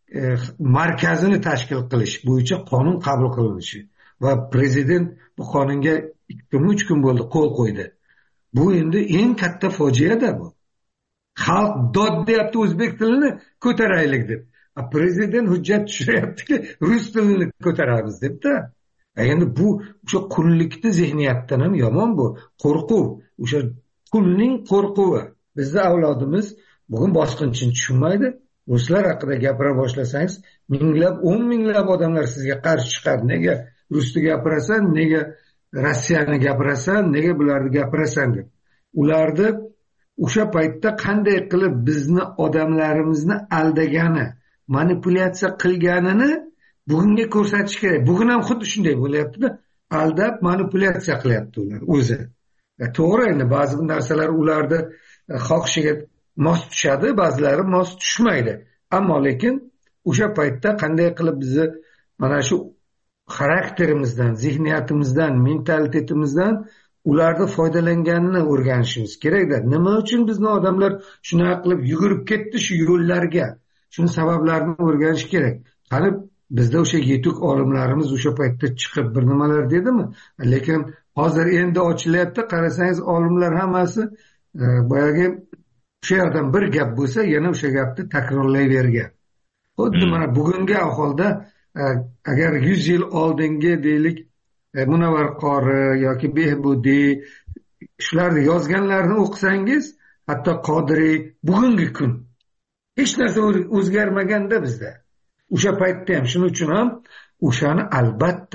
markazini tashkil qilish bo'yicha qonun qabul qilinishi va prezident bu qonunga 2-3 kun bo'ldi qo'l qo'ydi. Bu endi eng katta fojia-da bu. Xalq dod deyapti o'zbek tilini ko'taraylik deb. Prezident hujjat tushiryaptiki rus tilini ko'taramiz debda. Endi bu o'sha qullikni zihniyatdan ham yomon bu. Qo'rquv, o'sha qulning qo'rquvi. Bizning avlodimiz bugun bosqinchini tushunmaydi. Ruslar haqida gapira boshlasangiz, minglab, 10 minglab odamlar sizga qarshi chiqadi. Nega rusni gapirasan, nega Rossiyani gapirasan, nega bularni gapirasan deb. Ularni o'sha paytda qanday qilib bizni odamlarimizni aldagani, manipulyatsiya qilganini bugunga ko'rsatish kerak. Bugun ham xuddi shunday bo'lyapti-da. Aldab manipulyatsiya qilyapti ular o'zi. To'g'ri, endi ba'zi narsalar ularni xohishiga mos tushadi, ba'zilari mos tushmaydi. Ammo lekin o'sha paytda qanday qilib bizni mana shu xarakterimizdan, zihniyatimizdan, mentalitetimizdan ularni foydalanganini o'rganishimiz kerak-da. Nima uchun bizni odamlar shuna qilib yugurib ketdi shu yo'llarga? Shuni sabablarini o'rganish kerak. Qani bizda o'sha yetuk olimlarimiz o'sha paytda chiqib bir nimalar dedimi? Lekin hozir endi ochilyapti, qarasangiz olimlar hammasi boyagi o'sha yerdan bir gap bo'lsa, yana o'sha gapni takrorlayvergan. Xuddi mana bugungi ahvolda agar 100 yil oldingi deylik Munavvar qori yoki Behbudiy shularni yozganlarini o'qisangiz, hatto Qodiriy bugungi kun hech narsa o'zgarmaganda bizda. O'sha paytda ham shuning uchun ham o'shani albatta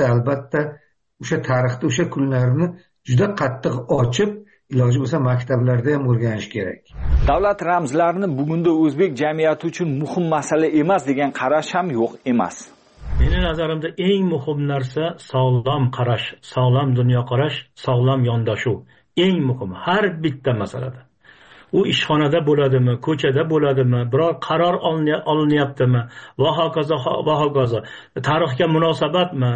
o'sha tarixda o'sha kunlarni juda qattiq ochib, iloji bo'lsa maktablarda ham o'rganish kerak. Davlat ramzlarini bugunda o'zbek jamiyati uchun muhim masala emas degan qarash ham yo'q emas. Meni nazarimda eng muhim narsa sog'lom qarash, sog'lom dunyoqarash, sog'lom yondashuv. Eng muhim har bitta masalada. U ishxonada bo'ladimi, ko'chada bo'ladimi, biror qaror olinyaptimi va hokazo. Tarixga munosabatmi,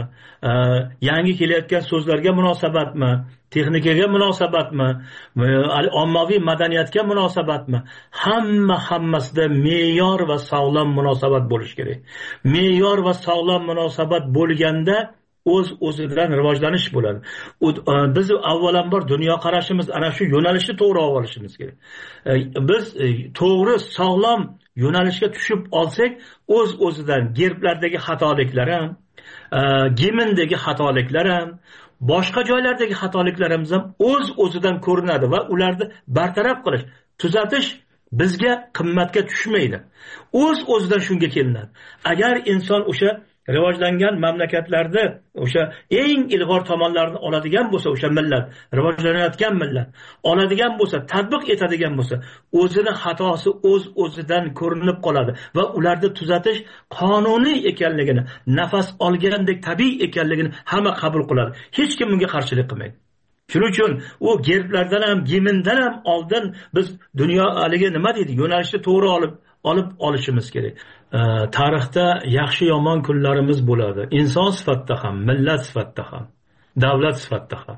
yangi kelayotgan so'zlarga munosabatmi, texnikaga munosabatmi, ommaviy madaniyatga munosabatmi? Hammasida me'yor va sog'lom munosabat bo'lishi kerak. Me'yor va sog'lom munosabat bo'lganda o'z-o'zidan rivojlanish bo'ladi. Biz avvalambor dunyoqarashimiz ana shu yo'nalishni to'g'ri olishimiz kerak. Biz to'g'ri sog'lom yo'nalishga tushib olsak, o'z-o'zidan gerblardagi xatoliklar ham, gimndagi xatoliklar ham, boshqa joylardagi xatoliklarimiz ham o'z-o'zidan ko'rinadi va ularni bartaraf qilish, tuzatish bizga qimmatga tushmaydi. O'z-o'zidan shunga kelinadi. Agar inson o'sha rivojlangan mamlakatlarda o'sha eng ilg'or tomonlarni oladigan bo'lsa, o'sha millat, rivojlanayotgan millat oladigan bo'lsa, tatbiq etadigan bo'lsa, o'zini xatosi o'z-o'zidan ko'rinib qoladi va ularni tuzatish qonuniy ekanligini, nafas olgandek tabiiy ekanligini hamma qabul qiladi. Hech kim bunga qarshilik qilmaydi. Shuning uchun u gerblardan ham, gimndan ham oldin biz dunyo haligi nima deydi, yo'nalishni to'g'ri olib olishimiz kerak. Tarixda yaxshi yomon kunlarimiz bo'ladi. Inson sifatida ham, millat sifatida ham, davlat sifatida ham.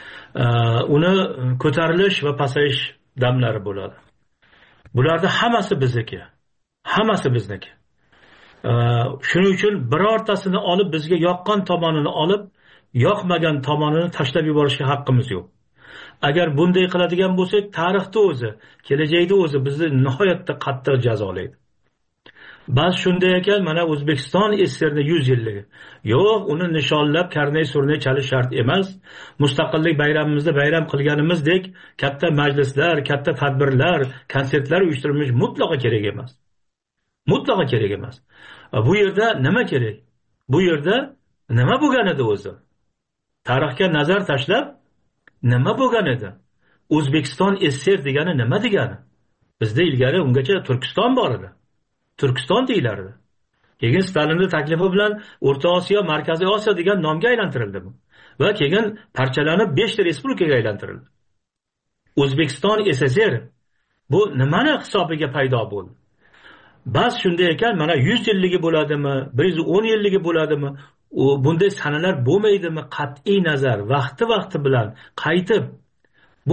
Uni ko'tarilish va pasayish damlari bo'ladi. Bularning hammasi bizniki. Hammasi bizniki. Shuning uchun birortasini olib bizga yoqqan tomonini olib, yoqmagan tomonini tashlab yuborishga haqqimiz yo'q. Agar bunday qiladigan bo'lsak, tarixda o'zi, kelajakda o'zi bizni nihoyatda qattiq jazolaydi. bas shunday ekan, mana O'zbekiston SSRning 100 yilligi. Yo'q, uni nishonlab karnay surnay chalish shart emas. Mustaqillik bayramimizda bayram qilganimizdek katta majlislar, katta tadbirlar, konsertlar uyushtirilish mutlaqo kerak emas. Mutlaqo kerak emas. Bu yerda nima kerak? Bu yerda nima bo'lgan edi o'zi? Tarixga nazar tashlab nima bo'lgan edi? O'zbekiston SSR degani nima degani? Bizda ilgari ungacha Turkiston bor edi. Turkiston deyilardi. Keyin Stalinning taklifi bilan O'rta Osiyo, Markaziy Osiyo degan nomga aylantirildi bu. Va keyin parchalanib 5 ta respublikaga aylantirildi. O'zbekiston SSR bu nimani hisobiga paydo bo'ldi? Bas shunday ekan, mana 100 yilligi bo'ladimi, 110 yilligi bo'ladimi? Bunday sanalar bo'lmaydimi? Qat'iy nazar, vaqti bilan qaytib bu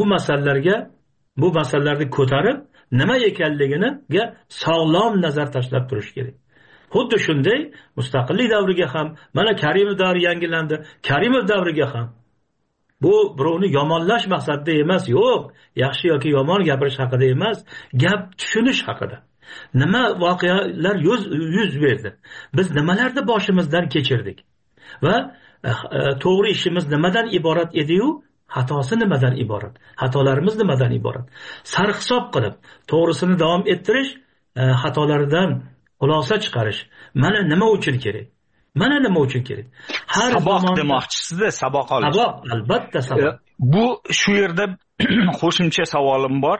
masalalarni ko'tarib, nima ekanligiga sog'lom nazar tashlab turish kerak. Xuddi shunday mustaqillik davriga ham, mana Karimov davri yangilandi, Karimov davriga ham bu birovni yomonlash maqsadida emas, yo'q, yaxshi yoki yomon gapirish haqida emas, gap tushunish haqida. Nima voqealar yuz berdi? Biz nimalarni boshimizdan kechirdik? Va to'g'ri ishimiz nimadan iborat edi-yu, xatosi nimadan iborat? Xatolarimiz nimadan iborat? Sarhisob qilib, to'g'risini davom ettirish, xatolaridan xulosa chiqarish. Mana nima uchun kerak? Mana nima uchun kerak? Har saboq demoqchisizda, saboq olish. Saboq, albatta saboq. Bu shu yerda qo'shimcha savolim bor.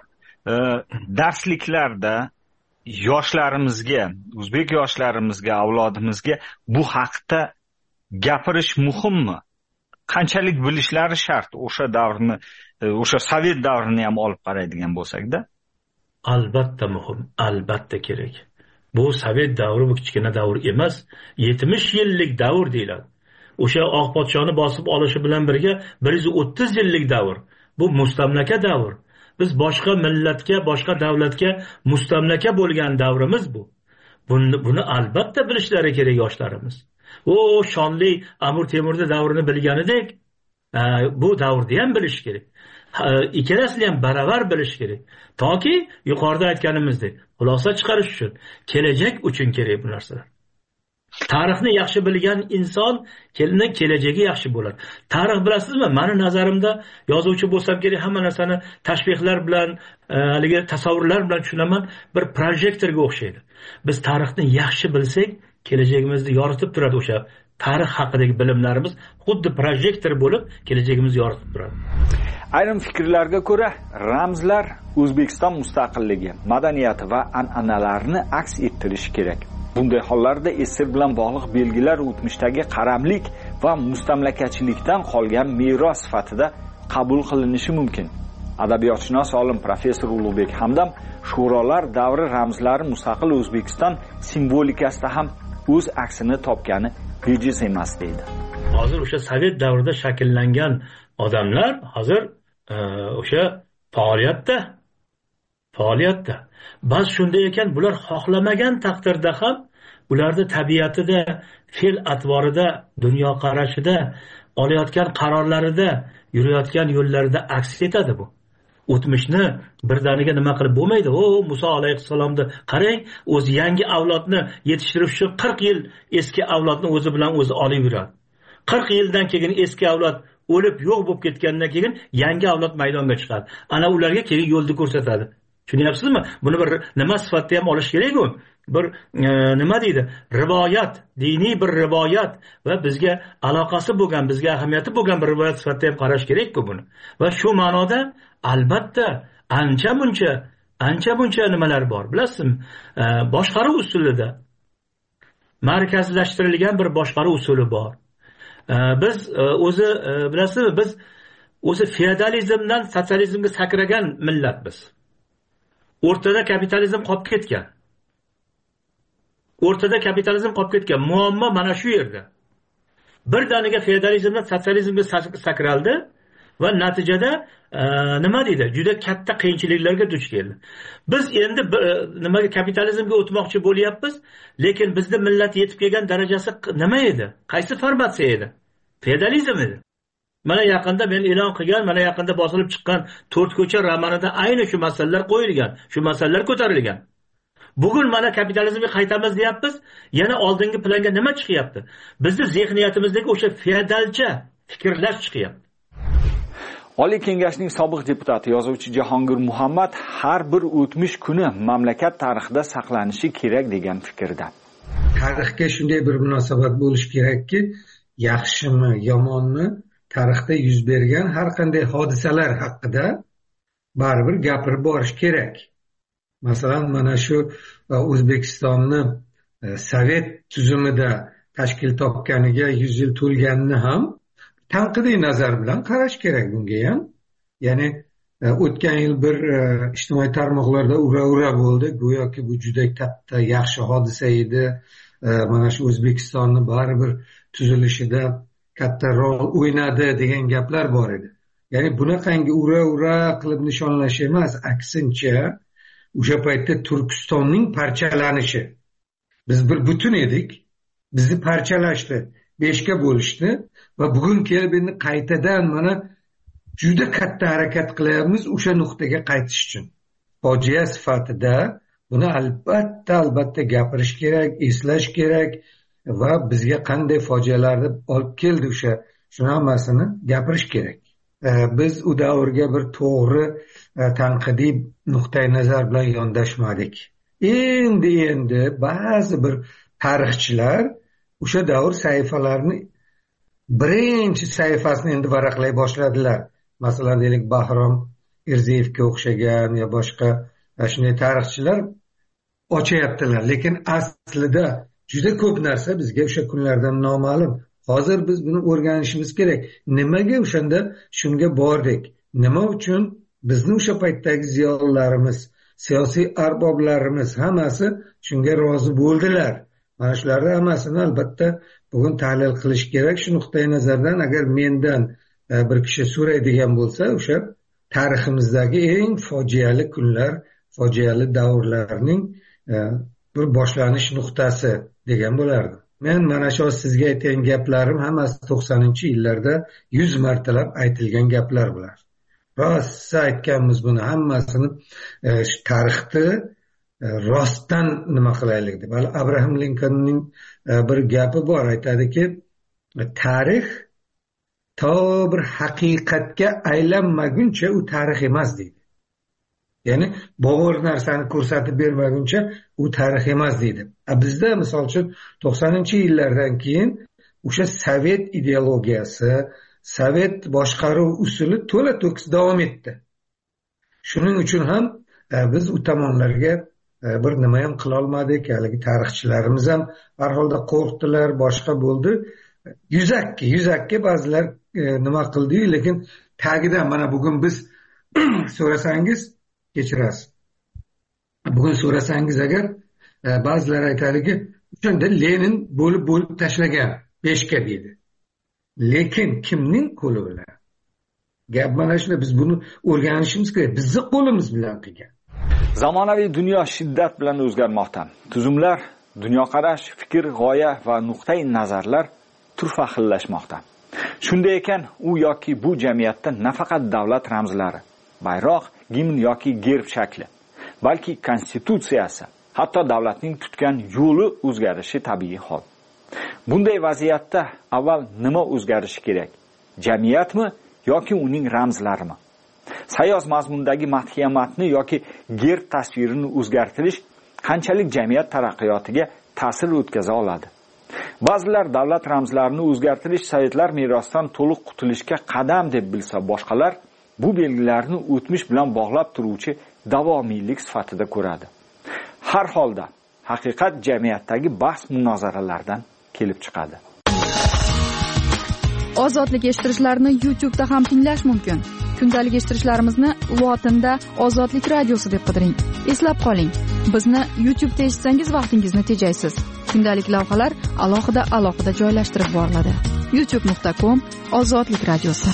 Darsliklarda yoshlarimizga, o'zbek yoshlarimizga, avlodimizga bu haqda gapirish muhimmi? Qanchalik bilishlari shart o'sha davrni, o'sha sovet davrini ham olib qaraydigan bo'lsak-da? Albatta muhim, albatta kerak. Bu sovet davri bu kichkina davr emas, 70 yillik davr deyiladi. O'sha oq podshoni bosib olishi bilan birga 130 yillik davr. Bu mustamlaka davr. Biz boshqa millatga, boshqa davlatga mustamlaka bo'lgan davrimiz bu. Buni albatta bilishlari kerak yoshlarimiz. O shonli Amir Temurning davrini bilganidek, bu davrni ham bilish kerak. Ikkalasini ham baravar bilish kerak. Toki yuqorida aytganimizdek, xulosa chiqarish uchun, kelajak uchun kerak bu narsalar. Tarixni yaxshi bilgan inson kelajagi yaxshi bo'ladi. Tarix bilasizmi? Meni nazarimda yozuvchi bo'lsam kerak, hamma narsani tashbihlar bilan, haligi tasavvurlar bilan tushunaman, bir projektorga o'xshaydi. Biz tarixni yaxshi bilsak, kelajagimizni yoritib turadi o'sha tarix haqidagi bilimlarimiz xuddi projektor bo'lib kelajagimizni yoritib turadi. Ayrim fikrlarga ko'ra, ramzlar O'zbekiston mustaqilligi, madaniyati va an'analarini aks ettirishi kerak. Bunday hollarda SSR bilan bog'liq belgilar o'tmishdagi qaramlik va mustamlakachilikdan qolgan meros sifatida qabul qilinishi mumkin. Adabiyotshunos olim professor Ulug'bek Hamdam sho'rolar davri ramzlari mustaqil O'zbekiston simbolikasida ham o'z aksini topgani bejiz emas deydi. Hozir o'sha sovet davrida shakllangan odamlar hozir o'sha faoliyatda. Bas shunday ekan, bular xohlamagan taqdirda ham ularni tabiatida, fe'l atvorida, dunyo qarashida, olayotgan qarorlarida, yurayotgan yo'llarida aks etadi bu. O'tmishni birdaniga nima qilib bo'lmaydi. Muso alayhissalomni qarang, o'zi yangi avlodni yetishtirish uchun 40 yil eski avlodni o'zi bilan o'zi olib yuradi. 40 yildan keyin eski avlod o'lib yo'q bo'lib ketgandan keyin yangi avlod maydonga chiqadi. Ana ularga keyin yo'lni ko'rsatadi. Tushunyapsizmi? Buni bir nima sifatida ham olish kerak-ku. Bir nima deydi? Rivoyat, diniy bir rivoyat va bizga aloqasi bo'lgan, bizga ahamiyati bo'lgan bir rivoyat sifatida ham qarash kerak-ku buni. Va shu ma'noda albatta ancha muncha nimalar bor, bilasizmi? Boshqaruv usulida markazlashtirilgan bir boshqaruv usuli bor. Biz bilasizmi, biz o'zi feodalizmdan sotsializmga sakragan millat biz. O'rtada kapitalizm qolib ketgan. Muammo mana shu yerda. Birdaniga feodalizmdan sotsializmga sakraldi va natijada nima deydi? Juda katta qiyinchiliklarga duch keldi. Biz endi nimaga kapitalizmga o'tmoqchi bo'lyapmiz, lekin bizning millat yetib kelgan darajasi nima edi? Qaysi formatsiya edi? Feodalizm edi. Mana yaqinda men e'lon qilgan, mana yaqinda bosilib chiqqan 4 ko'cha romanida ayni shu masalalar qo'yilgan, shu masalalar ko'tarilgan. bugun mana kapitalizmga qaytamiz deyapmiz, yana oldingi planga nima chiqyapti? Bizni zehniyatimizdagi o'sha feodalcha fikrlar chiqyapti. Oliy Kengashning sobiq deputati, yozuvchi Jahongir Muhammad har bir o'tmish kuni mamlakat tarixida saqlanishi kerak degan fikrda. Tarixga shunday bir munosabat bo'lishi kerakki, yaxshimi, yomonmi, tarixda yuz bergan har qanday hodisalar haqida baribir gapirib borish kerak. Masalan, mana shu O'zbekistonni Sovet tuzumida tashkil topganiga 100 yil to'lganini ham tanqidiy nazar bilan qarash kerak bunga ham. Ya'ni o'tgan yil bir ijtimoiy tarmoqlarda ura bo'ldi, go'yoki bu juda katta yaxshi hodisa edi. Mana shu O'zbekistonni baribir tuzilishida katta rol o'ynadi degan gaplar bor edi. Ya'ni bunaqangi ura qilib nishonlash emas, aksincha o'sha paytda Turkistonning parchalanishi. Biz bir butun edik, bizni parchalashdi, 5 ga bo'lishdi va bugun kelib endi qaytadan mana juda katta harakat qilyapmiz o'sha nuqtaga qaytish uchun. Fojia sifatida buni albatta gapirish kerak, eslash kerak va bizga qanday fojialarni olib keldi shuni hammasini gapirish kerak. Biz u davrga bir to'g'ri tanqidiy nuqtai nazar bilan yondashmadik. Endi ba'zi bir tarixchilar o'sha davr sahifalarini birinchi sahifasini endi varaqlay boshladilar. Masalan, deylik Bahrom Erziyevga o'xshagan ya boshqa shunday tarixchilar ochyaptilar, lekin aslida juda ko'p narsa bizga o'sha kunlardan noma'lum. Hozir biz buni o'rganishimiz kerak. Nimaga o'shanda shunga bordik? Nima uchun bizni o'sha paytdagi ziyolilarimiz, siyosiy arboblarimiz hammasi shunga rozi bo'ldilar? Mana shularni hammasini albatta bugun tahlil qilish kerak. Shu nuqtai nazardan agar mendan bir kishi so'raydigan bo'lsa, o'sha tariximizdagi eng fojiali kunlar, fojiali davrlarning bir boshlanish nuqtasi degan bo'lardi. Men mana shu sizga aytgan gaplarim hammasi 90-yillarda 100 martalab aytilgan gaplar bular. Rost aytganmiz buni hammasini tarixni rostdan nima qilaylik deb. Abraham Linkolnning bir gapi bor, aytadiki, tarix to bir haqiqatga aylanmaguncha u tarix emas deydi. Ya'ni bobor narsani ko'rsatib bermaguncha u tarix emas deydi. Bizda misol uchun 90-yillardan keyin o'sha Sovet ideologiyasi, Sovet boshqaruv usuli to'la to'kis davom etdi. Shuning uchun ham biz u tomonlarga bir nima ham qila olmadik. Haligi tarixchilarimiz ham har holda qo'rqdilar, boshqa bo'ldi. Yuzakka ba'zilar nima qildi, lekin tagidan mana bugun biz so'rasangiz, kechirasiz. Bugun so'rasangiz agar ba'zilar aytadiki, shunda Lenin bo'lib tashlagan 5 ga deydi. Lekin kimning qo'li bilan? Gap mana shunda, biz buni o'rganishimiz kerak. Bizni qo'limiz bilan qilgan. Zamonaviy dunyo shiddat bilan o'zgarmoqda. Tuzumlar, dunyoqarash, fikr, g'oya va nuqtai nazarlar turfa xillashmoqda. Shunday ekan, u yoki bu jamiyatda nafaqat davlat ramzlari, bayroq, gimn yoki gerb shakli, balki konstitutsiyasi, hatto davlatning tutgan yo'li o'zgarishi tabiiy hol. Bunday vaziyatda avval nima o'zgarishi kerak? Jamiyatmi yoki uning ramzlarimi? Sayoz mazmundagi madhiya matni yoki gerb tasvirini o'zgartirish qanchalik jamiyat taraqqiyotiga ta'sir o'tkaza oladi? Ba'zilar davlat ramzlarini o'zgartirish sovetlar merosidan to'liq qutulishga qadam deb bilsa, boshqalar bu belgilarni o'tmish bilan bog'lab turuvchi davomiylik sifatida ko'radi. Har holda haqiqat jamiyatdagi bahs munozaralardan kelib chiqadi. Ozodlik eshittirishlarni YouTube'da ham tinglash mumkin. Kundalik eshittirishlarimizni lotinda Ozodlik radiosi deb qidiring. Eslab qoling, bizni YouTube'da eshitsangiz vaqtingizni tejaysiz. Kundalik lavhalar alohida joylashtirib boriladi. youtube.com/Ozodlik radiosi.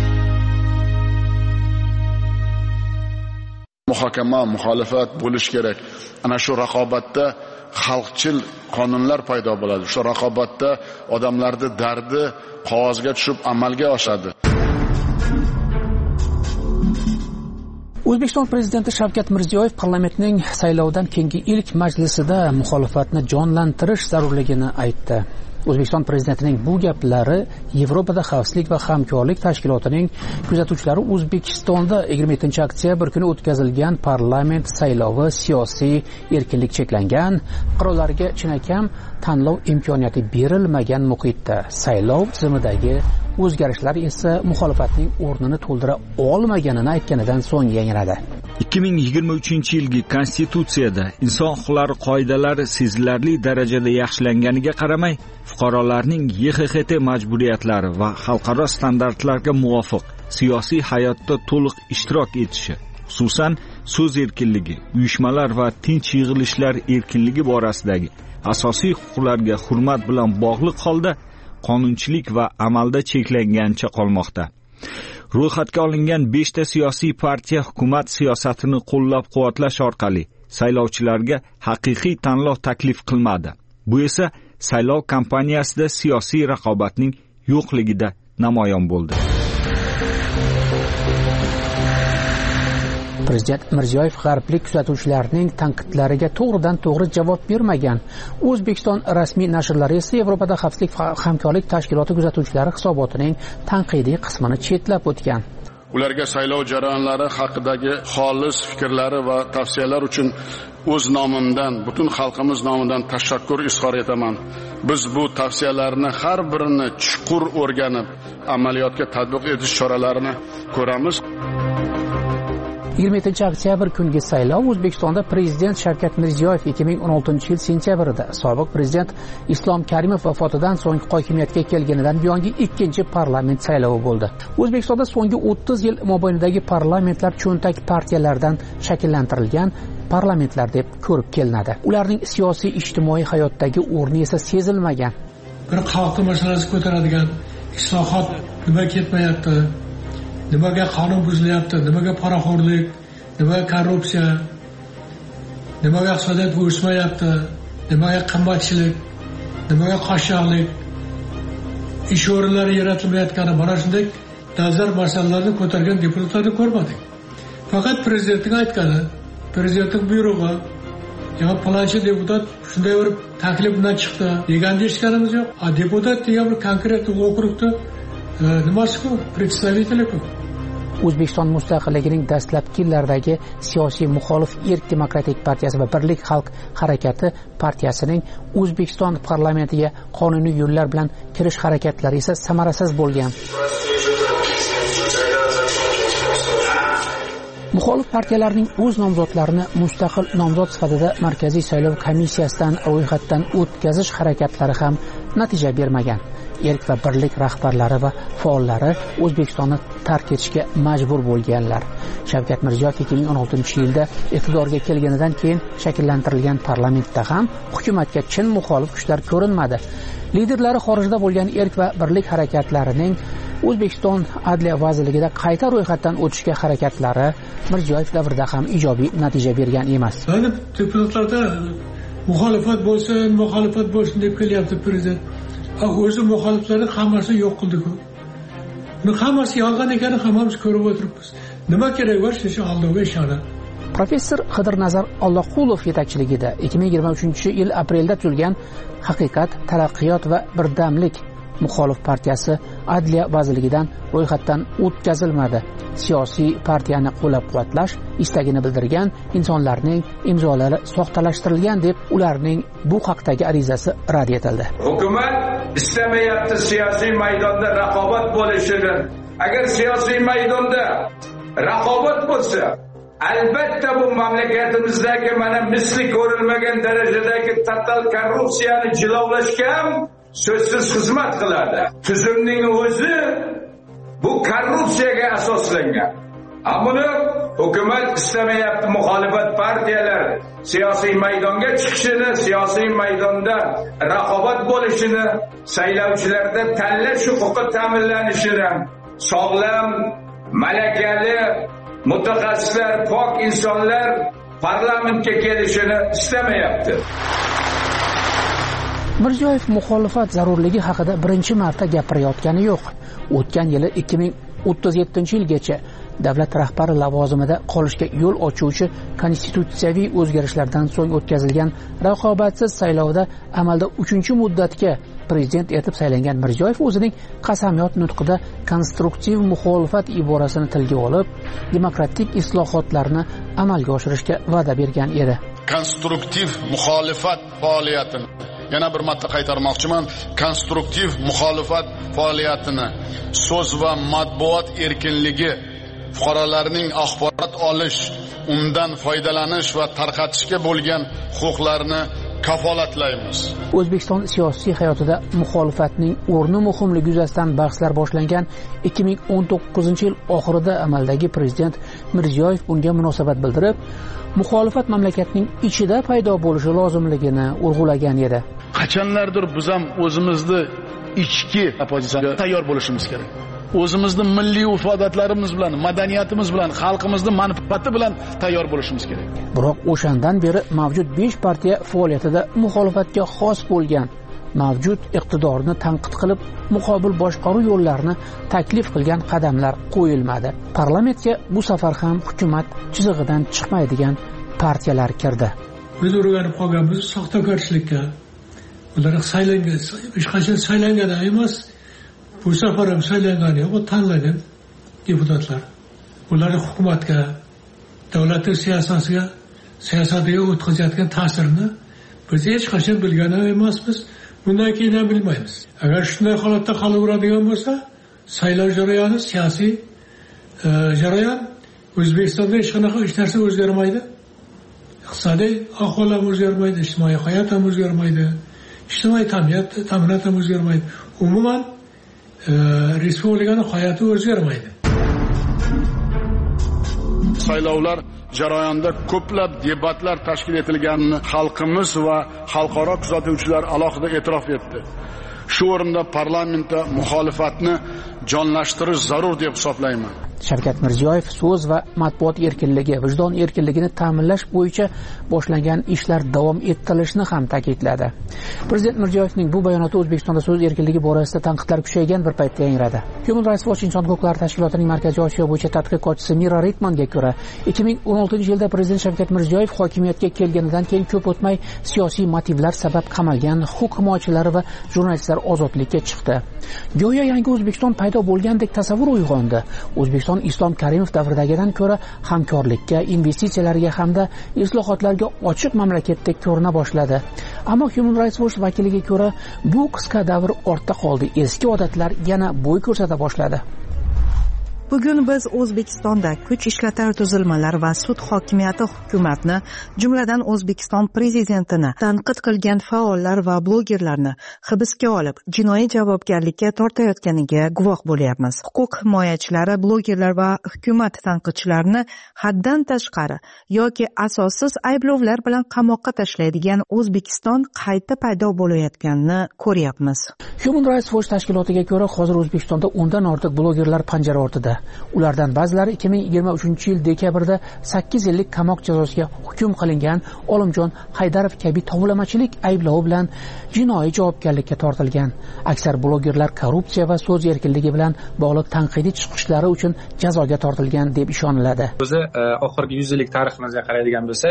Muhokama, muxolifat bo'lish kerak. Ana shu raqobatda xalqchil qonunlar paydo bo'ladi. Shu raqobatda odamlarning dardi qog'ozga tushib amalga oshadi. O'zbekiston prezidenti Shavkat Mirziyoyev parlamentning saylovdan keyingi ilk majlisida muxolifatni jonlantirish zarurligini aytdi. O'zbekiston prezidentining bu gaplari Yevropada xavfsizlik va hamkorlik tashkilotining kuzatuvchilari O'zbekistonda 27-oktyabr kuni o'tkazilgan parlament saylovi siyosiy erkinlik cheklangan, qirollarga chinakam tanlov imkoniyati berilmagan muhitda saylov tizimidagi o'zgarishlar esa muxolifatning o'rnini to'ldira olmaganini aytganidan so'ng yangradi. 2023-yilgi konstitutsiyada inson huquqlari qoidalari sezilarli darajada yaxshilanganiga qaramay, fuqarolarning YXHT majburiyatlari va xalqaro standartlarga muvofiq siyosiy hayotda to'liq ishtirok etishi, xususan so'z erkinligi, uyushmalar va tinch yig'ilishlar erkinligi borasidagi asosiy huquqlarga hurmat bilan bog'liq holda qonunchilik va amalda cheklangancha qolmoqda. Ro'yxatga olingan 5 ta siyosiy partiya hukumat siyosatini qo'llab-quvvatlash orqali saylovchilarga haqiqiy tanlov taklif qilmadi. Bu esa saylov kampaniyasida siyosiy raqobatning yo'qligida namoyon bo'ldi. Prezident Mirziyoyev g'arblik kuzatuvchilarning tanqidlariga to'g'ridan-to'g'ri javob bermagan. O'zbekiston rasmiy nashrlari esa Yevropada xavfsizlik va hamkorlik tashkiloti kuzatuvchilari hisobotining tanqidiy qismini chetlab o'tgan. Ularga saylov jarayonlari haqidagi xolis fikrlari va tavsiyalar uchun o'z nomimdan, butun xalqimiz nomidan tashakkur izhor etaman. Biz bu tavsiyalarni har birini chuqur o'rganib, amaliyotga tatbiq etish choralarini ko'ramiz. 27-oktyabr kungi saylov O'zbekistonda prezident Shavkat Mirziyoyev 2016-yil sentyabrida sobiq prezident Islom Karimov vafotidan so'ng hokimiyatga kelganidan buyongi ikkinchi parlament saylovi bo'ldi. O'zbekistonda so'nggi 30 yil mobaynidagi parlamentlar cho'ntak partiyalardan shakllantirilgan parlamentlar deb ko'rib kelinadi. Ularning siyosiy ijtimoiy hayotdagi o'rni esa sezilmagan. Bir xalqning masalasi ko'taradigan islohot nima ketmayapti? Nimaga qonun buzilyapti? Nimaga poraxo'rlik? Nimaga korrupsiya? Nimaga iqtisodiyot o'smayapti? Nimaga qimmatchilik? Nimaga qashshoqlik? Ish o'rinlari yaratilmayotgani, mana shunday dolzarb masalalarni ko'targan deputatlarni ko'rmadik. Faqat prezidentning aytgani, prezidentning buyrug'i, yo palonchi deputat shunday bir taklif bilan chiqdi deganni eshitganimiz yo'q. Deputat degan bir konkret okrugda nimasi-ku, представители-ku. O'zbekiston mustaqilligining dastlabki yillardagi siyosiy muxolif Erk demokratik partiyasi va Birlik xalq harakati partiyasining O'zbekiston parlamentiga qonuniy yo'llar bilan kirish harakatlari esa samarasiz bo'lgan. Muxolif partiyalarning o'z nomzodlarini mustaqil nomzod sifatida Markaziy saylov komissiyasidan ro'yxatdan o'tkazish harakatlari ham natija bermagan. Erk va Birlik rahbarlari va faollari O'zbekistonni tark etishga majbur bo'lganlar. Shavkat Mirziyoyev 2016-yilda iqtidorga kelganidan keyin shakllantirilgan parlamentda ham hukumatga chin muxolif kuchlar ko'rinmadi. Liderlari xorijda bo'lgan Erk va Birlik harakatlarining O'zbekiston Adliya vazirligida qayta ro'yxatdan o'tishga harakatlari Mirziyoyev davrida ham ijobiy natija bergan emas. Mana deputatlarda muxolifat bo'lsin deb kelyapti prezident. O'zi muxoliflarning hammasi yo'q qildi-ku. Hammasi yolg'on ekanini hammamiz ko'rib o'tiribmiz. Nima kerak bor shu Allohga ishonib. Professor Qidirnazar Alloqulov yetakchiligida 2023-yil aprelda tuzilgan Haqiqat, taraqqiyot va birdamlik muxolif partiyasi Adliya vazirligidan ro'yxatdan o'tkazilmadi. Siyosiy partiyani qo'llab-quvvatlash istagini bildirgan insonlarning imzolari soxtalashtirilgan deb ularning bu haqdagi arizasi rad etildi. Hukumat istamayapti siyosiy maydonda raqobat bo'lishini. Agar siyosiy maydonda raqobat bo'lsa, albatta bu mamlakatimizdagi mana misli ko'rilmagan darajadagi total korrupsiyani jilovlashga ham so'zsiz xizmat qiladi. Tuzumning o'zi bu korrupsiyaga asoslangan. Buni hukumat istamayapti, muxolifat partiyalari siyosiy maydonga chiqishini, siyosiy maydonda raqobat bo'lishini, saylovchilarda tanlash huquqi ta'minlanishini, sog'lom, malakali mutaxassislar, pok insonlar parlamentga kelishini istamayapti. Mirziyoyev muxolifat zarurligi haqida birinchi marta gapirayotgani yo'q. O'tgan yili 2037-yilgacha davlat rahbari lavozimida qolishga yo'l ochuvchi konstitutsiyaviy o'zgarishlardan so'ng o'tkazilgan raqobatsiz saylovda amalda 3-muddatga prezident etib saylangan Mirziyoyev o'zining qasamyod nutqida konstruktiv muxolifat iborasini tilga olib, demokratik islohotlarni amalga oshirishga va'da bergan edi. Konstruktiv muxolifat faoliyatini yana bir marta qaytarmoqchiman. Konstruktiv muxolifat faoliyatini so'z va matbuot erkinligi, fuqarolarning axborot olish, undan foydalanish va tarqatishga bo'lgan huquqlarini kafolatlaymiz. O'zbekiston siyosiy hayotida muxolifatning o'rni muhimligi yuzasidan bahslar boshlangan 2019-yil oxirida amaldagi prezident Mirziyoyev bunga munosabat bildirib, muxolifat mamlakatning ichida paydo bo'lishi lozimligini urg'ulagan edi. Qachonlardir biz ham o'zimizni ichki oppozitsiyaga tayyor bo'lishimiz kerak. O'zimizni milliy urf-odatlarimiz bilan, madaniyatimiz bilan, xalqimizning manfaati bilan tayyor bo'lishimiz kerak. Biroq o'shandan beri mavjud 5 partiya faoliyatida muxolifatga xos bo'lgan, mavjud iqtidorni tanqid qilib, muqobil boshqaruv yo'llarini taklif qilgan qadamlar qo'yilmadi. Parlamentga bu safar ham hukumat chizig'idan chiqmaydigan partiyalar kirdi. Biz o'rganib qolganmiz soxtakorchilikka. Ular saylangan, hech qachon saylangan emas. Bu safar ham saylangan yo'q, tanlangan deputatlar. Ularning hukumatga, davlatning siyosatiga o'tkazayotgan ta'sirini biz hech qachon bilgan emasmiz, bundan keyin ham bilmaymiz. Agar shunday holatda qolaveradigan bo'lsa, saylov jarayoni, siyosiy jarayon O'zbekistonda hech qanaqa hech narsa o'zgarmaydi. Iqtisodiy ahvol ham o'zgarmaydi, ijtimoiy hayot ham o'zgarmaydi, ijtimoiy ta'minot ham o'zgarmaydi. Umuman respublikaning hayoti o'zgarmaydi. Saylovlar jarayonida ko'plab debatlar tashkil etilganini xalqimiz va xalqaro kuzatuvchilar alohida e'tirof etdi. Shu o'rinda parlamentda muxolifatni jonlashtirish zarur deb hisoblayman. Shavkat Mirziyoyev so'z va matbuot erkinligi, vijdon erkinligini ta'minlash bo'yicha boshlangan ishlar davom ettirilishini ham ta'kidladi. Prezident Mirziyoyevning bu bayonoti O'zbekistonda so'z erkinligi borasida tanqidlar kuchaygan bir paytda yangradi. Human Rights Watch inson huquqlari tashkilotining Markaziy Osiyo bo'yicha tadqiqotchisi Mira Ritmanga ko'ra, 2016-yilda prezident Shavkat Mirziyoyev hokimiyatga kelganidan keyin ko'p o'tmay siyosiy motivlar sabab qamalgan huquq himoyachilari va jurnalistlar ozodlikka chiqdi. Go'yo yangi O'zbekiston paydo bo'lgandek tasavvur uyg'ondi. O'zbekiston Islom Karimov davridagidan ko'ra hamkorlikka, investitsiyalarga hamda islohotlarga ochiq mamlakatdek ko'rina boshladi. Ammo Human Rights Watch vakiliga ko'ra, bu qisqa davr ortda qoldi. Eski odatlar yana bo'y ko'rsata boshladi. Bugun biz O'zbekistonda kuch ishlatar tuzilmalar va sud hokimiyati hukumatni, jumladan O'zbekiston prezidentini tanqid qilgan faollar va blogerlarni hibsga olib, jinoiy javobgarlikka tortayotganiga guvoh bo'lyapmiz. Huquq himoyachilari, blogerlar va hukumat tanqidchilarini haddan tashqari yoki asossiz ayblovlar bilan qamoqqa tashlaydigan O'zbekiston qayta paydo bo'layotganini ko'ryapmiz. Human Rights Watch tashkilotiga ko'ra, hozir O'zbekistonda 10 dan ortiq blogerlar panjara ortida. Ulardan ba'zilari 2023-yil dekabrda 8 yillik qamoq jazosiga hukm qilingan Olimjon Haydarov kabi tovlamachilik ayblovi bilan jinoiy javobgarlikka tortilgan. Aksar blogerlar korrupsiya va so'z erkinligi bilan bog'liq tanqidiy chiqishlari uchun jazoga tortilgan deb ishoniladi. O'zi oxirgi 100 yillik tariximizga qaraydigan bo'lsak,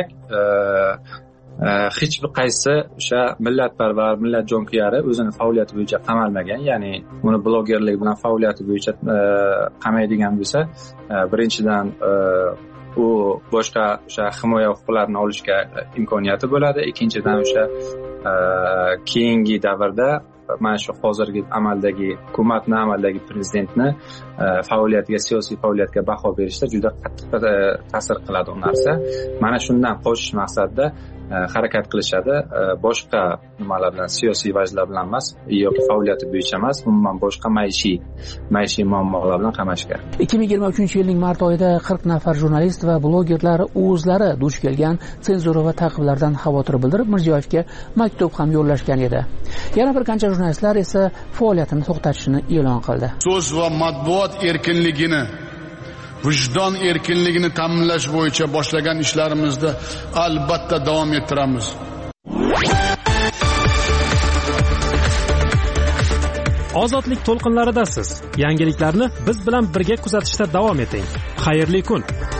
hech bir qaysi o'sha millatparvar, millat jonkuyari o'zini faoliyati bo'yicha qamalmagan, ya'ni uni blogerlik bilan faoliyati bo'yicha qamaydigan bo'lsa, birinchidan u boshqa o'sha himoya huquqlarini olishga imkoniyati bo'ladi. Ikkinchidan o'sha keyingi davrda mana shu hozirgi amaldagi hukumatni, amaldagi prezidentni faoliyatiga, siyosiy faoliyatga baho berishda juda qattiq ta'sir qiladi u narsa. Mana shundan qochish maqsadida harakat qilishadi. Boshqa nimalar bilan, siyosiy vajlar bilan emas yoki faoliyati bo'yicha emas, umuman boshqa maishiy muammolar bilan qamashgan. 2023-yilning mart oyida 40 nafar jurnalist va blogerlar o'zlari duch kelgan senzura va ta'qiblardan xavotir bildirib, Mirziyoyevga maktub ham yo'llashgan edi. Yana bir qancha jurnalistlar esa faoliyatini to'xtatishini e'lon qildi. So'z va matbuot erkinligini, vijdon erkinligini ta'minlash bo'yicha boshlagan ishlarimizda albatta davom ettiramiz. Ozodlik to'lqinlaridasiz. Yangiliklarni biz bilan birga kuzatishda davom eting. Xayrli kun.